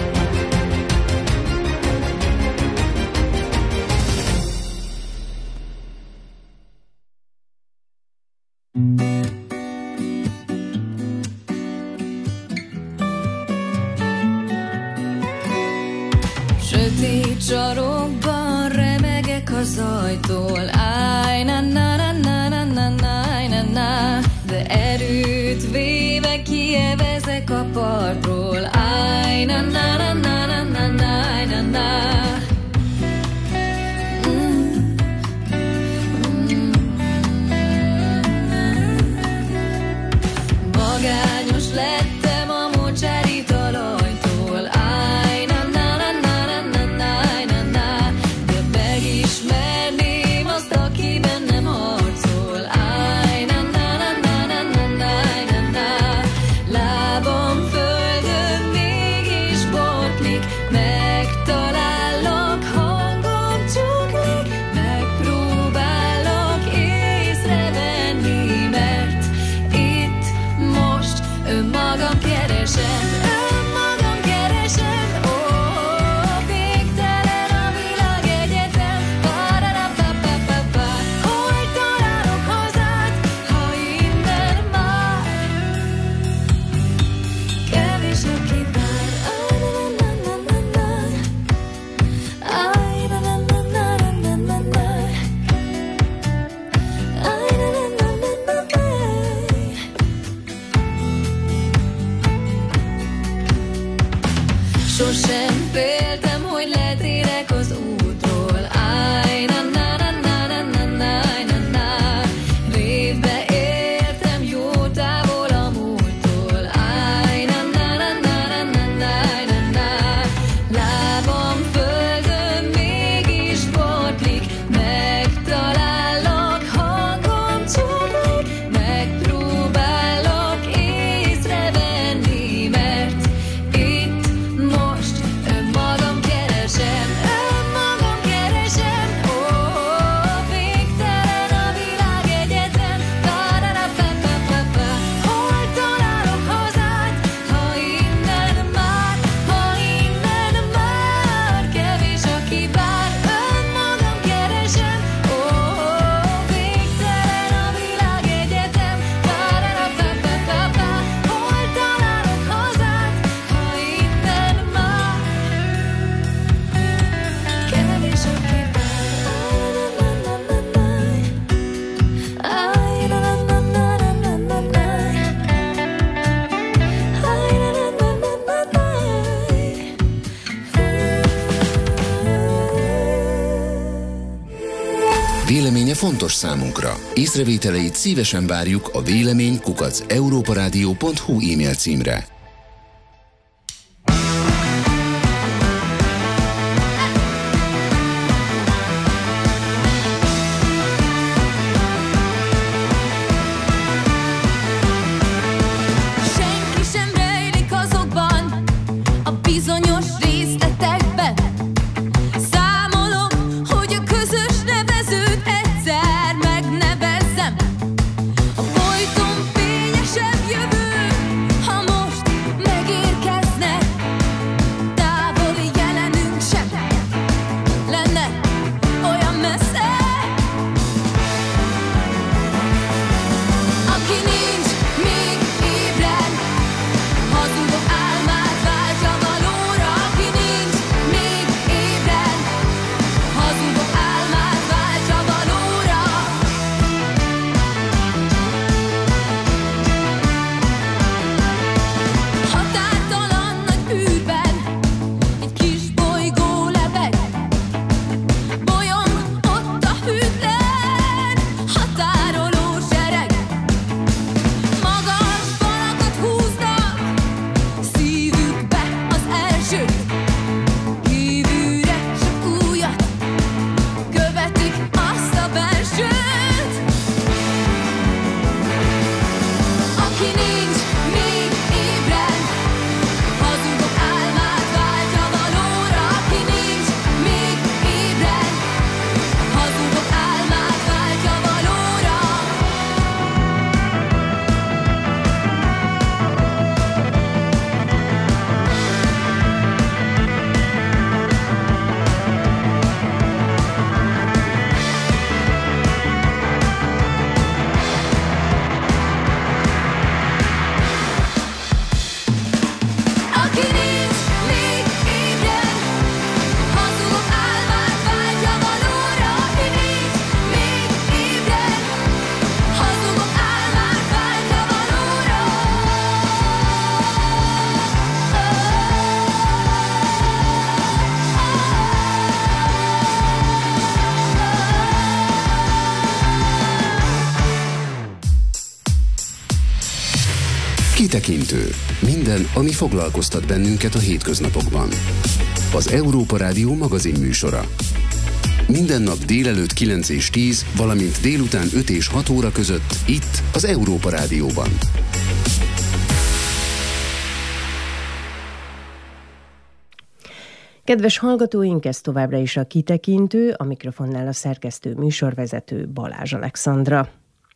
Sötét sarokban remegek az ajtól, áj, na na na na na na na na na, de erőt véve kievezek a partról, áj, na na na na na na na na na. Magányos lettem a mocsári talajtól, áj, na na na na na na na na, de megismerném azt, aki bennem harcol, áj, na na na na na na na na. Lábam földön mégis botlik, megtalálok, hangom csuklik, megpróbálok észrevenni, mert itt most önmagam keresem, önmagam keresem, ó, végtelen a világegyetem, pa-ra-ra-pa-pa-pa-pa. Hol találok hazát, ha innen már kevés, aki vár, áj-na-na-na-na-na, áj-na-na-na-na-na-na-na, áj-na-na-na-na-na-na. Sosem féltem, hogy letérek az útról, áj, na na na na na na na na na. Révbe értem jó távol a múlttól, áj, na na na na na na na na na. Lábam földön mégis botlik, megtalálok, hangom csuklik, megpróbálok észrevenni, mert itt most önmagam keresem, önmagam keresem, ó, végtelen a világegyetem, pa-ra-ra-pa-pa-pa-pa. Hol találok hazát, ha innen már, ha innen már kevés, aki vár, önmagam keresem, ó, végtelen a világegyetem, pa-ra-ra-pa-pa-pa-pa. Hol találok hazát, ha innen már kevés, aki vár, áj-na-na-na-na-na-na-na, Véleménye fontos számunkra. Észrevételeit szívesen várjuk a vélemény kukac európaradio pont hu e-mail címre. senki sem rejlik azokban a bizonyos részletekben. Számolom, hogy a közös nevezőt egyszer megnevezzem. A folyton fényesebb jövő, ha most Kitekintő. Minden, ami foglalkoztat bennünket a hétköznapokban. Az Európa Rádió magazin műsora. Minden nap délelőtt kilenc és tíz, valamint délután öt és hat óra között itt az Európa Rádióban. Kedves hallgatóink, ez továbbra is a Kitekintő, a mikrofonnál a szerkesztő műsorvezető Balázs Alexandra.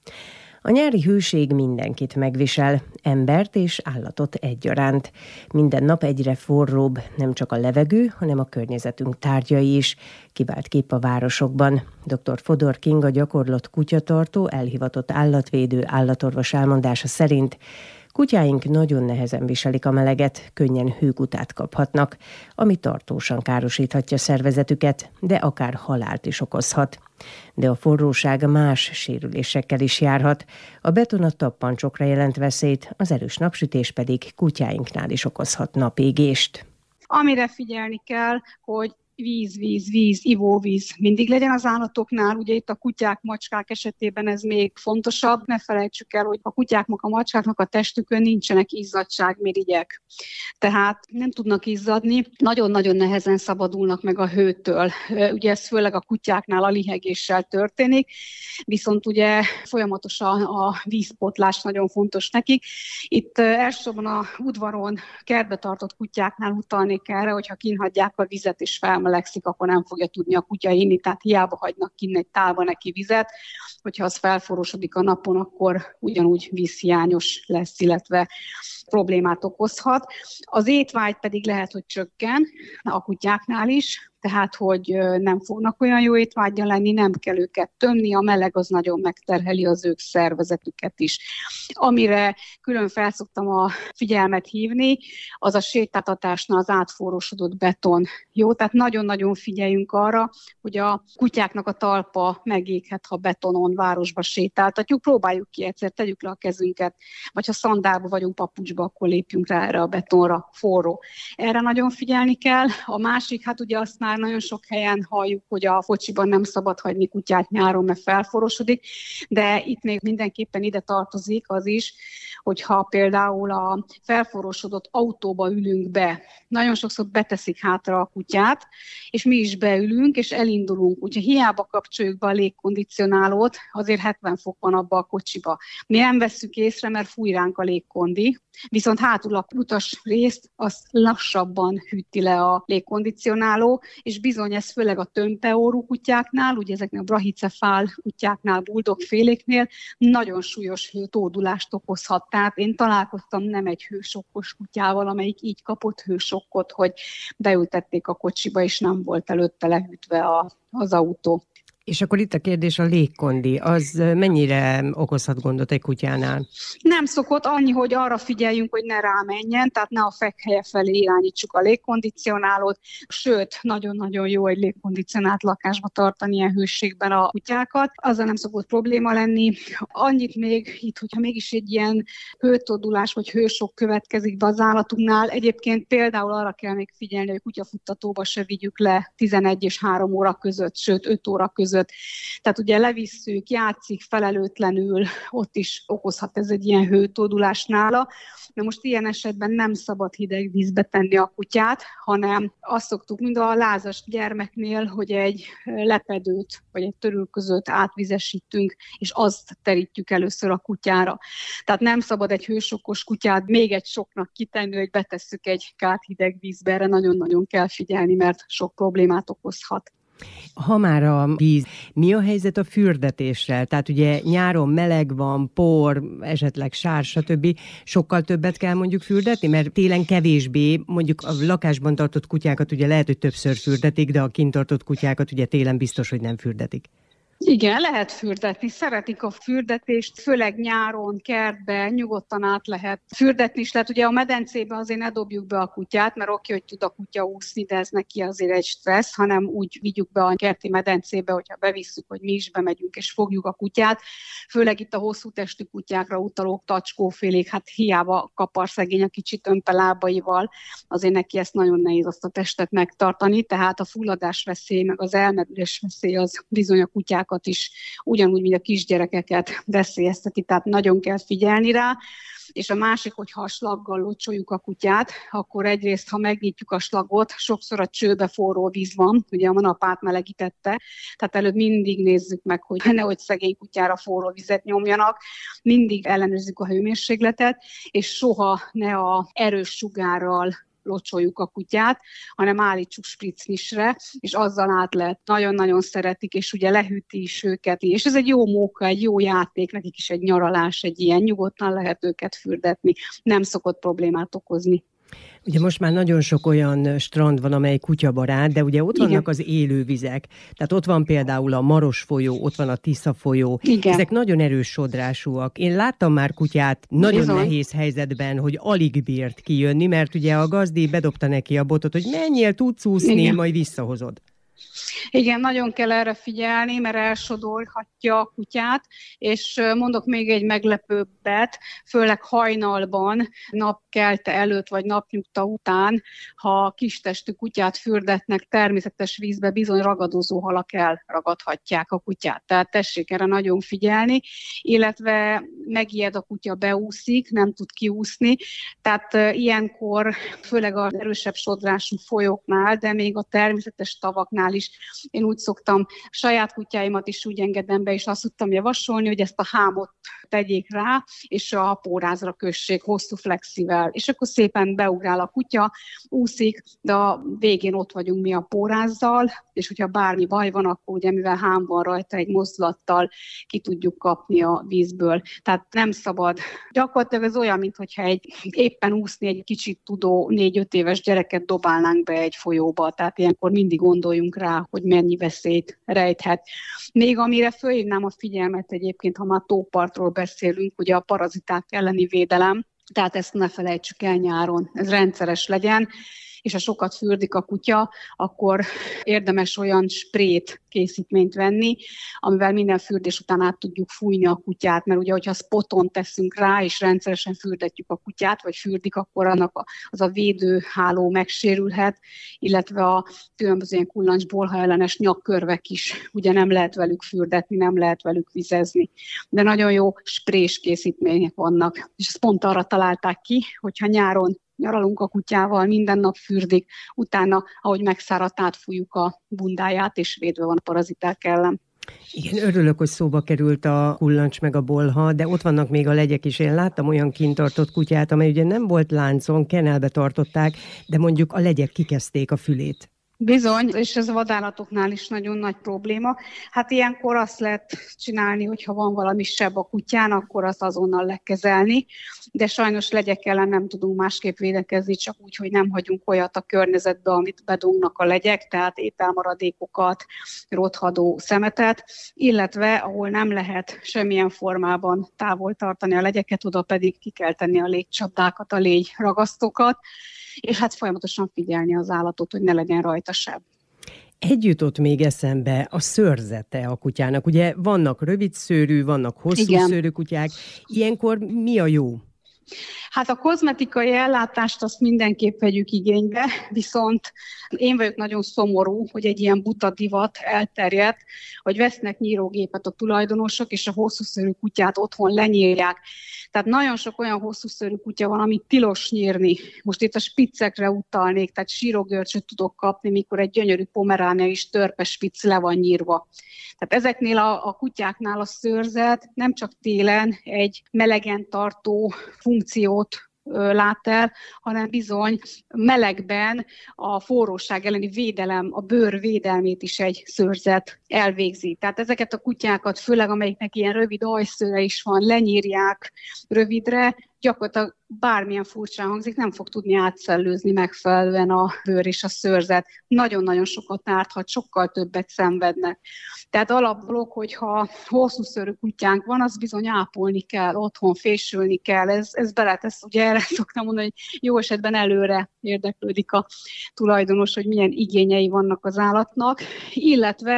A nyári hőség mindenkit megvisel, embert és állatot egyaránt. Minden nap egyre forróbb, nem csak a levegő, hanem a környezetünk tárgyai is. Kivált kép a városokban. dr. Fodor Kinga gyakorlott kutyatartó, elhivatott állatvédő, állatorvos elmondása szerint kutyáink nagyon nehezen viselik a meleget, könnyen hőkutát kaphatnak, ami tartósan károsíthatja szervezetüket, de akár halált is okozhat. De a forróság más sérülésekkel is járhat. A beton a tappancsokra jelent veszélyt, az erős napsütés pedig kutyáinknál is okozhat napégést. Amire figyelni kell, hogy víz, víz, víz, ivóvíz mindig legyen az állatoknál. Ugye itt a kutyák, macskák esetében ez még fontosabb. Ne felejtsük el, hogy a kutyáknak, a macskáknak a testükön nincsenek izzadságmirigyek. Tehát nem tudnak izzadni, nagyon-nagyon nehezen szabadulnak meg a hőtől. Ugye ez főleg a kutyáknál a lihegéssel történik, viszont ugye folyamatosan a vízpotlás nagyon fontos nekik. Itt elsősorban a udvaron kertbe tartott kutyáknál utalnék erre, hogyha kínhagyják a vizet és fel melegszik, akkor nem fogja tudni a kutya inni, tehát hiába hagynak kinn egy tálba neki vizet, hogyha az felforrósodik a napon, akkor ugyanúgy vízhiányos lesz, illetve problémát okozhat. Az étvágy pedig lehet, hogy csökken a kutyáknál is, tehát, hogy nem fognak olyan jó étvágyan lenni, nem kell őket tömni, a meleg az nagyon megterheli az ők szervezetüket is. Amire külön felszoktam a figyelmet hívni, az a sétáltatásnál az átforrósodott beton. Jó, tehát nagyon-nagyon figyeljünk arra, hogy a kutyáknak a talpa megéghet, ha betonon városba sétáltatjuk. Próbáljuk ki egyszer, tegyük le a kezünket, vagy ha szandálba vagyunk, papucsba, akkor lépjünk rá erre a betonra, forró. Erre nagyon figyelni kell. A másik, hát ugye azt már nagyon sok helyen halljuk, hogy a kocsiban nem szabad hagyni kutyát nyáron, mert felforosodik, de itt még mindenképpen ide tartozik az is, hogyha például a felforosodott autóba ülünk be, nagyon sokszor beteszik hátra a kutyát, és mi is beülünk, és elindulunk. Úgyhogy hiába kapcsoljuk be a légkondicionálót, azért hetven fok van abba a kocsiba. Mi nem vesszük észre, mert fúj ránk a légkondi, viszont hátul a utas részt az lassabban hűti le a légkondicionáló, és bizony ez főleg a tömpeórú kutyáknál, ugye ezeknek a brachycephal kutyáknál, buldogféléknél nagyon súlyos tódulást okozhat. Tehát én találkoztam nem egy hősokkos kutyával, amelyik így kapott hősokkot, hogy beültették a kocsiba, és nem volt előtte lehűtve a, az autó. És akkor itt a kérdés, a légkondi, az mennyire okozhat gondot egy kutyánál? Nem szokott, annyi, hogy arra figyeljünk, hogy ne rámenjen, tehát ne a fekhelye felé irányítsuk a légkondicionálót, sőt, nagyon-nagyon jó egy légkondicionált lakásba tartani ilyen hőségben a kutyákat. Azzal nem szokott probléma lenni. Annyit még itt, hogyha mégis egy ilyen hőtordulás vagy hősok következik be az állatunknál, egyébként például arra kell még figyelni, hogy kutyafuttatóba se vigyük le tizenegy és három óra között, sőt öt óra között. Tehát ugye levisszük, játszik felelőtlenül, ott is okozhat ez egy ilyen hőtódulás nála. De most ilyen esetben nem szabad hideg vízbe tenni a kutyát, hanem azt szoktuk mind a lázas gyermeknél, hogy egy lepedőt vagy egy törülközőt átvizesítünk, és azt terítjük először a kutyára. Tehát nem szabad egy hősokos kutyát még egy soknak kitenni, hogy betesszük egy kát hideg vízbe, erre nagyon-nagyon kell figyelni, mert sok problémát okozhat. Ha már a víz, mi a helyzet a fürdetéssel? Tehát ugye nyáron meleg van, por, esetleg sár, stb. Sokkal többet kell mondjuk fürdetni, mert télen kevésbé, mondjuk a lakásban tartott kutyákat ugye lehet, hogy többször fürdetik, de a kint tartott kutyákat ugye télen biztos, hogy nem fürdetik. Igen, lehet fürdetni, szeretik a fürdetést, főleg nyáron, kertbe, nyugodtan át lehet fürdetni is. Tehát ugye a medencébe azért ne dobjuk be a kutyát, mert oké, hogy tud a kutya úszni, de ez neki azért egy stressz, hanem úgy vigyük be a kerti medencébe, hogyha bevisszük, hogy mi is bemegyünk és fogjuk a kutyát. Főleg itt a hosszú testű kutyákra utalók, tacskófélék, hát hiába kapar szegény a kicsi tömpe lábaival, azért neki ezt nagyon nehéz azt a testet megtartani, tehát a fulladás veszély, meg az elmerülés veszély az bizony a kutyák kutyákat is ugyanúgy, mint a kisgyerekeket veszélyezteti, tehát nagyon kell figyelni rá. És a másik, hogyha a slaggal locsoljuk a kutyát, akkor egyrészt, ha megnyitjuk a slagot, sokszor a csőbe forró víz van, ugye a nap átmelegítette, tehát előbb mindig nézzük meg, hogy nehogy szegény kutyára forró vizet nyomjanak, mindig ellenőrizzük a hőmérsékletet, és soha ne a erős sugárral locsoljuk a kutyát, hanem állítsuk spritznisre, és azzal át lehet. Nagyon-nagyon szeretik, és ugye lehűti is őket. És ez egy jó móka, egy jó játék, nekik is egy nyaralás, egy ilyen, nyugodtan lehet őket fürdetni. Nem szokott problémát okozni. Ugye most már nagyon sok olyan strand van, amely kutyabarát, de ugye ott Igen. vannak az élővizek. Tehát ott van például a Maros folyó, ott van a Tisza folyó. Igen. Ezek nagyon erős sodrásúak. Én láttam már kutyát nagyon Bizony. nehéz helyzetben, hogy alig bírt kijönni, mert ugye a gazdi bedobta neki a botot, hogy menjél, tudsz úszni, Igen. majd visszahozod. Igen, nagyon kell erre figyelni, mert elsodorhatja a kutyát, és mondok még egy meglepőbbet, főleg hajnalban, napkelte előtt vagy napnyugta után, ha kistestű kutyát fürdetnek természetes vízbe, bizony ragadozó halak elragadhatják a kutyát. Tehát tessék erre nagyon figyelni, illetve megijed a kutya, beúszik, nem tud kiúszni, tehát ilyenkor, főleg az erősebb sodrású folyóknál, de még a természetes tavaknál is, én úgy szoktam, saját kutyáimat is úgy engedem be, és azt tudtam javasolni, hogy ezt a hámot tegyék rá, és a pórázra kössék hosszú flexivel. És akkor szépen beugrál a kutya, úszik, de a végén ott vagyunk mi a pórázzal, és hogyha bármi baj van, akkor ugye mivel hám van rajta, egy mozdulattal ki tudjuk kapni a vízből. Tehát nem szabad. Gyakorlatilag ez olyan, mintha egy éppen úszni egy kicsit tudó négy-öt éves gyereket dobálnánk be egy folyóba. Tehát ilyenkor mindig gondoljunk rá, hogy mennyi veszélyt rejthet. Még amire fölhívnám a figyelmet egyébként, ha már tópartról beszélünk, ugye a paraziták elleni védelem, tehát ezt ne felejtsük el nyáron, ez rendszeres legyen, és ha sokat fürdik a kutya, akkor érdemes olyan sprét készítményt venni, amivel minden fürdés után át tudjuk fújni a kutyát, mert ugye, hogyha spoton teszünk rá, és rendszeresen fürdetjük a kutyát, vagy fürdik, akkor annak a, az a védőháló megsérülhet, illetve a különböző ilyen kullancs-bolha ellenes nyakkörvek is, ugye nem lehet velük fürdetni, nem lehet velük vizezni. De nagyon jó sprés készítmények vannak, és ezt pont arra találták ki, hogyha nyáron nyaralunk a kutyával, minden nap fürdik, utána, ahogy megszáradt, átfújjuk a bundáját, és védve van a paraziták ellen. Igen, örülök, hogy szóba került a kullancs meg a bolha, de ott vannak még a legyek is. Én láttam olyan kintartott kutyát, amely ugye nem volt láncon, kenelbe tartották, de mondjuk a legyek kikezdték a fülét. Bizony, és ez a vadállatoknál is nagyon nagy probléma. Hát ilyenkor azt lehet csinálni, hogyha van valami seb a kutyán, akkor azt azonnal lekezelni, de sajnos legyek ellen nem tudunk másképp védekezni, csak úgy, hogy nem hagyunk olyat a környezetbe, amit bedugnak a legyek, tehát ételmaradékokat, rothadó szemetet, illetve ahol nem lehet semmilyen formában távol tartani a legyeket, oda pedig ki kell tenni a légcsapdákat, a légyragasztókat, és hát folyamatosan figyelni az állatot, hogy ne legyen rajta seb. Egy jutott még eszembe, a szőrzete a kutyának. Ugye vannak rövidszőrű, vannak hosszúszőrű kutyák. Ilyenkor mi a jó? Hát a kozmetikai ellátást azt mindenképp vegyük igénybe, viszont én vagyok nagyon szomorú, hogy egy ilyen buta divat elterjedt, hogy vesznek nyírógépet a tulajdonosok, és a hosszúszőrű kutyát otthon lenyírják. Tehát nagyon sok olyan hosszúszőrű kutya van, amit tilos nyírni. Most itt a spiccekre utalnék, tehát sírogörcsöt tudok kapni, mikor egy gyönyörű pomeránia is törpe spicc le van nyírva. Tehát ezeknél a, a kutyáknál a szőrzet nem csak télen egy melegen tartó funkciót lát el, hanem bizony melegben a forróság elleni védelem, a bőr védelmét is egy szőrzet elvégzi. Tehát ezeket a kutyákat, főleg amelyiknek ilyen rövid ajszőre is van, lenyírják rövidre, gyakorlatilag bármilyen furcsán hangzik, nem fog tudni átszellőzni megfelelően a bőr és a szőrzet. Nagyon-nagyon sokat árthat, sokkal többet szenvednek. Tehát alapdolog, hogyha hosszúszőrű kutyánk van, az bizony ápolni kell, otthon fésülni kell. Ez, ez beletesz, ugye erre szoktam mondani, hogy jó esetben előre érdeklődik a tulajdonos, hogy milyen igényei vannak az állatnak, illetve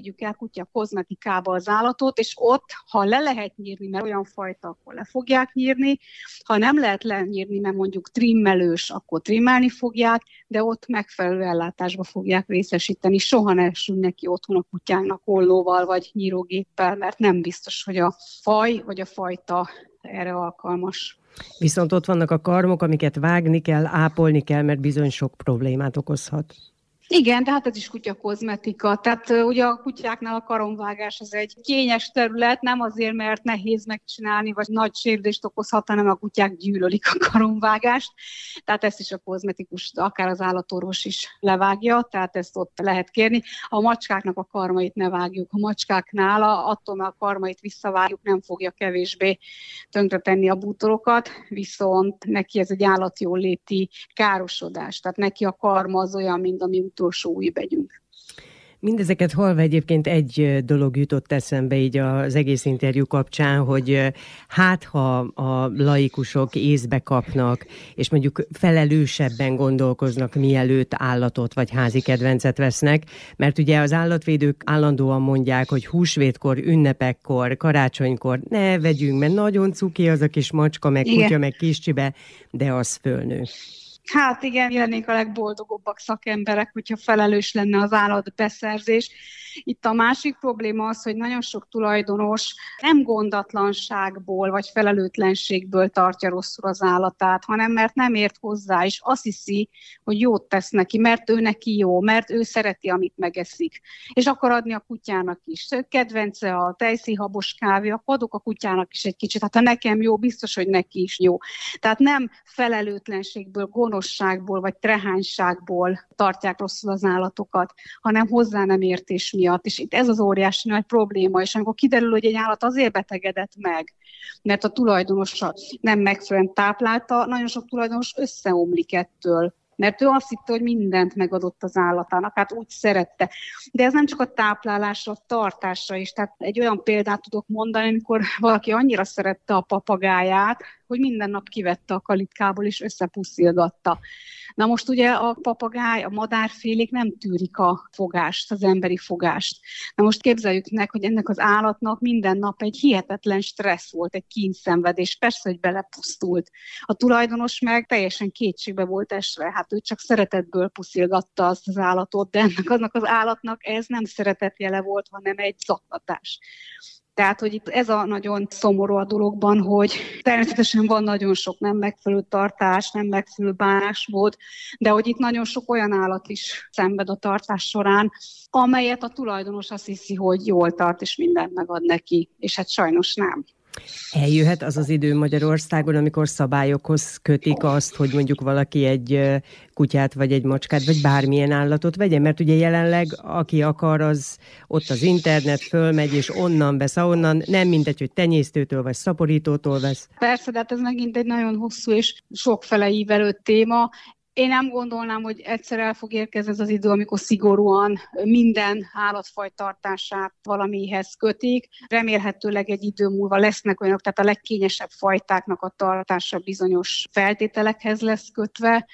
engedjük el kutya kozmetikába az állatot, és ott, ha le lehet nyírni, mert olyan fajta, akkor le fogják nyírni, ha nem lehet lenyírni, mert mondjuk trimmelős, akkor trimmelni fogják, de ott megfelelő ellátásba fogják részesíteni. Soha ne essünk neki otthon a kutyának ollóval vagy nyírógéppel, mert nem biztos, hogy a faj vagy a fajta erre alkalmas. Viszont ott vannak a karmok, amiket vágni kell, ápolni kell, mert bizony sok problémát okozhat. Igen, de hát ez is kutyakozmetika. Tehát ugye a kutyáknál a karomvágás az egy kényes terület, nem azért, mert nehéz megcsinálni, vagy nagy sérülést okozhat, hanem a kutyák gyűlölik a karomvágást. Tehát ezt is a kozmetikus, akár az állatorvos is levágja, tehát ezt ott lehet kérni. A macskáknak a karmait ne vágjuk. A macskáknál attól, mert a karmait visszavágjuk, nem fogja kevésbé tönkretenni a bútorokat, viszont neki ez egy állatjóléti károsodás. Tehát neki a karma az olyan, mint ami utolsó újbegyünk. Mindezeket hallva egyébként egy dolog jutott eszembe így az egész interjú kapcsán, hogy hát ha a laikusok észbe kapnak, és mondjuk felelősebben gondolkoznak, mielőtt állatot vagy házi kedvencet vesznek, mert ugye az állatvédők állandóan mondják, hogy húsvétkor, ünnepekkor, karácsonykor ne vegyünk, mert nagyon cuki az a kis macska, meg Igen. kutya, meg kiscsibe, de az fölnő. Hát igen, lennénk a legboldogabbak szakemberek, hogyha felelős lenne az állatbeszerzés. Itt a másik probléma az, hogy nagyon sok tulajdonos nem gondatlanságból vagy felelőtlenségből tartja rosszul az állatát, hanem mert nem ért hozzá, és azt hiszi, hogy jót tesz neki, mert ő neki jó, mert ő szereti, amit megeszik. És akar adni a kutyának is. Kedvence a tejszínhabos kávé, akkor adok a kutyának is egy kicsit. Hát ha nekem jó, biztos, hogy neki is jó. Tehát nem felelőtlenségből, gonoszságból vagy trehányságból tartják rosszul az állatokat, hanem hozzá nem értés miatt. És itt ez az óriási nagy probléma, és amikor kiderül, hogy egy állat azért betegedett meg, mert a tulajdonosa nem megfelelően táplálta, nagyon sok tulajdonos összeomlik ettől. Mert ő azt hitte, hogy mindent megadott az állatának, hát úgy szerette. De ez nem csak a táplálásra, a tartásra is. Tehát egy olyan példát tudok mondani, amikor valaki annyira szerette a papagáját, hogy minden nap kivette a kalitkából és összepuszilgatta. Na most ugye a papagáj, a madárfélék nem tűrik a fogást, az emberi fogást. Na most képzeljük meg, hogy ennek az állatnak minden nap egy hihetetlen stressz volt, egy kínszenvedés, persze, hogy belepusztult. A tulajdonos meg teljesen kétségbe volt esve, hát ő csak szeretetből puszilgatta azt az állatot, de ennek aznak az állatnak ez nem szeretetjele volt, hanem egy zaklatás. Tehát, hogy itt ez a nagyon szomorú a dologban, hogy természetesen van nagyon sok nem megfelelő tartás, nem megfelelő bánásmód, de hogy itt nagyon sok olyan állat is szenved a tartás során, amelyet a tulajdonos azt hiszi, hogy jól tart, és mindent megad neki, és hát sajnos nem. Eljöhet az az idő Magyarországon, amikor szabályokhoz kötik azt, hogy mondjuk valaki egy kutyát, vagy egy macskát, vagy bármilyen állatot vegyen, mert ugye jelenleg aki akar, az ott az internet fölmegy, és onnan vesz, onnan, nem mindegy, hogy tenyésztőtől, vagy szaporítótól vesz. Persze, de hát ez megint egy nagyon hosszú és sokfele ívelő téma. Én nem gondolnám, hogy egyszer el fog érkezni ez az idő, amikor szigorúan minden állatfaj tartását valamihez kötik. Remélhetőleg egy idő múlva lesznek olyanok, tehát a legkényesebb fajtáknak a tartása bizonyos feltételekhez lesz kötve,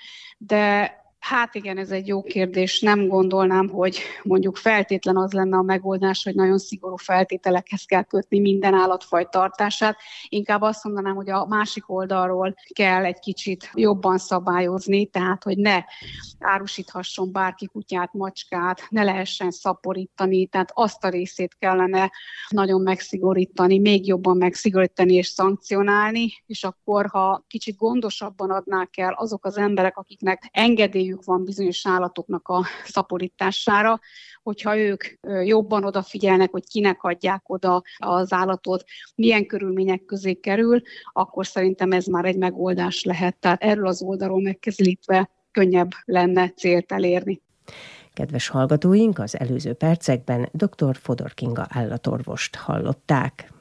de hát igen, ez egy jó kérdés. Nem gondolnám, hogy mondjuk feltétlen az lenne a megoldás, hogy nagyon szigorú feltételekhez kell kötni minden állatfaj tartását. Inkább azt mondanám, hogy a másik oldalról kell egy kicsit jobban szabályozni, tehát hogy ne árusíthasson bárki kutyát, macskát, ne lehessen szaporítani, tehát azt a részét kellene nagyon megszigorítani, még jobban megszigorítani és szankcionálni, és akkor, ha kicsit gondosabban adnák el azok az emberek, akiknek engedélyük van bizonyos állatoknak a szaporítására, hogyha ők jobban odafigyelnek, hogy kinek adják oda az állatot, milyen körülmények közé kerül, akkor szerintem ez már egy megoldás lehet. Tehát erről az oldalról megközelítve könnyebb lenne célt elérni. Kedves hallgatóink, az előző percekben dr. Fodor Kinga állatorvost hallották.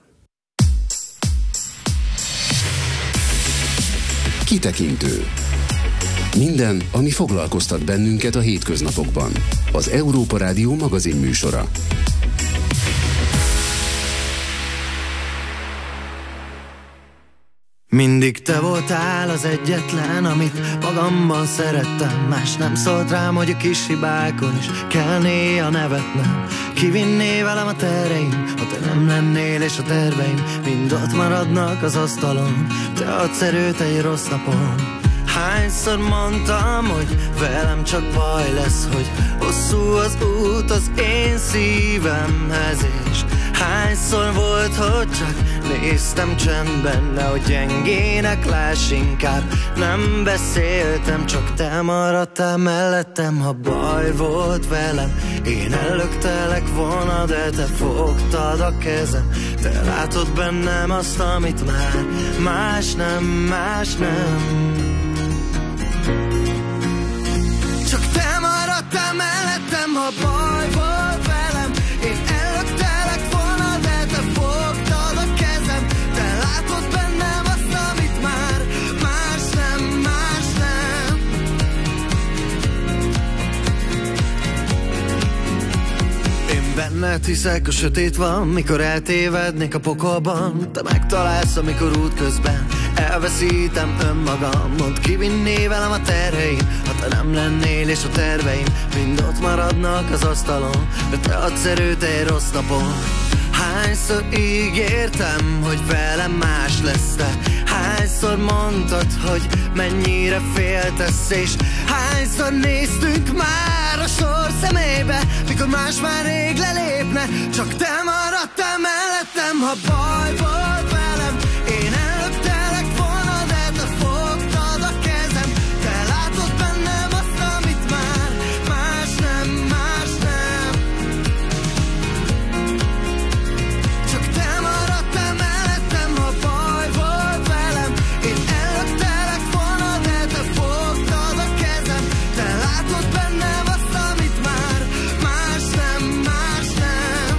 Kitekintő. Minden, ami foglalkoztat bennünket a hétköznapokban. Az Európa Rádió magazin műsora. Mindig te voltál az egyetlen, amit magamban szerettem. Más nem szólt rám, hogy a kis hibákon is kell néha nevetnem. kivinné velem a terreim, ha te nem lennél és a terveim mind ott maradnak az asztalon. Te adsz erőt egy rossz napon. Hányszor mondtam, hogy velem csak baj lesz, hogy hosszú az út az én szívemhez, és hányszor volt, hogy csak néztem csendben, nehogy gyengének láss inkább. Nem beszéltem, csak te maradtál mellettem. Ha baj volt velem, én ellöktelek volna, de te fogtad a kezem. Te látod bennem azt, amit már más nem, más nem. Csak te maradtál mellettem, ha baj volt velem. Én ellöktelek volna, de te fogtad a kezem. Te látod bennem azt, amit már más nem, más nem. Én benned hiszek, a sötét van, mikor eltévednék a pokolban. Te megtalálsz, amikor útközben elveszítem önmagam. Mondd, kivinné velem a terheim, ha te nem lennél és a terveim mind ott maradnak az asztalon. De te adsz erőt egy rossz napon. Hányszor ígértem, hogy velem más lesz te. Hányszor mondtad, hogy mennyire féltesz, és hányszor néztünk már a sor szemébe, mikor más már rég lelépne. Csak te maradtál mellettem, ha baj volt velem. Én ellöktelek volna, de te fogtad a kezem. Te látod bennem azt, amit már más nem, más nem. Csak te maradtál mellettem, ha baj volt velem. Én ellöktelek volna, de te fogtad a kezem. Te látod bennem azt, amit már más nem, más nem.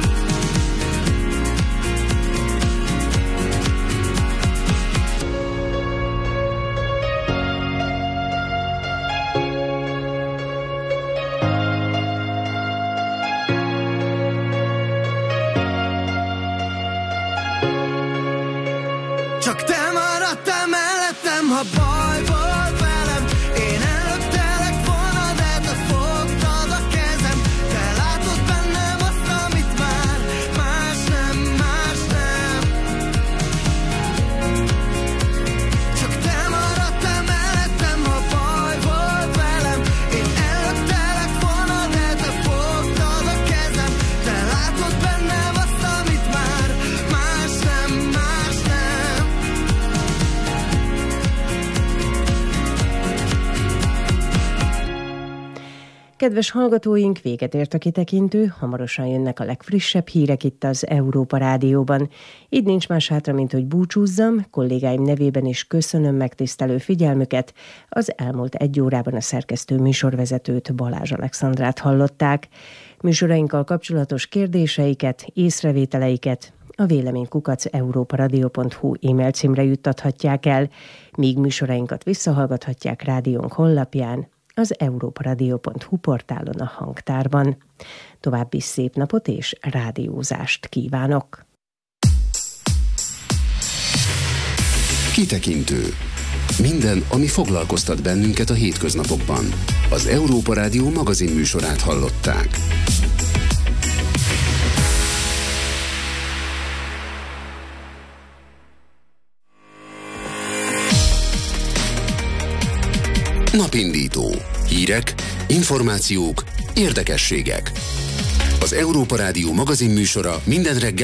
Csak te maradtál mellettem, ha baj volt velem. Én ellöktelek volna, de te fogtad a kezem. Te látod bennem azt, amit már más nem, más nem. Csak te maradtál mellettem, ha baj volt velem. Én ellöktelek volna, de te fogtad a kezem. Te látod bennem azt, amit már más nem, más nem. Kedves hallgatóink, véget ért a kitekintő, hamarosan jönnek a legfrissebb hírek itt az Európa Rádióban. Így nincs más hátra, mint hogy búcsúzzam, kollégáim nevében is köszönöm megtisztelő figyelmüket. Az elmúlt egy órában a szerkesztő műsorvezetőt, Balázs Alexandrát hallották. Műsorainkkal kapcsolatos kérdéseiket, észrevételeiket a véleménykukac európaradio pont hu e-mail címre juttathatják el, míg műsorainkat visszahallgathatják rádiónk honlapján, az európaradio pont hu portálon a hangtárban. További szép napot és rádiózást kívánok! Kitekintő. Minden, ami foglalkoztat bennünket a hétköznapokban. Az Európa Rádió magazin műsorát hallották. Napindító. Hírek, információk, érdekességek. Az Európa Rádió magazin műsora minden reggel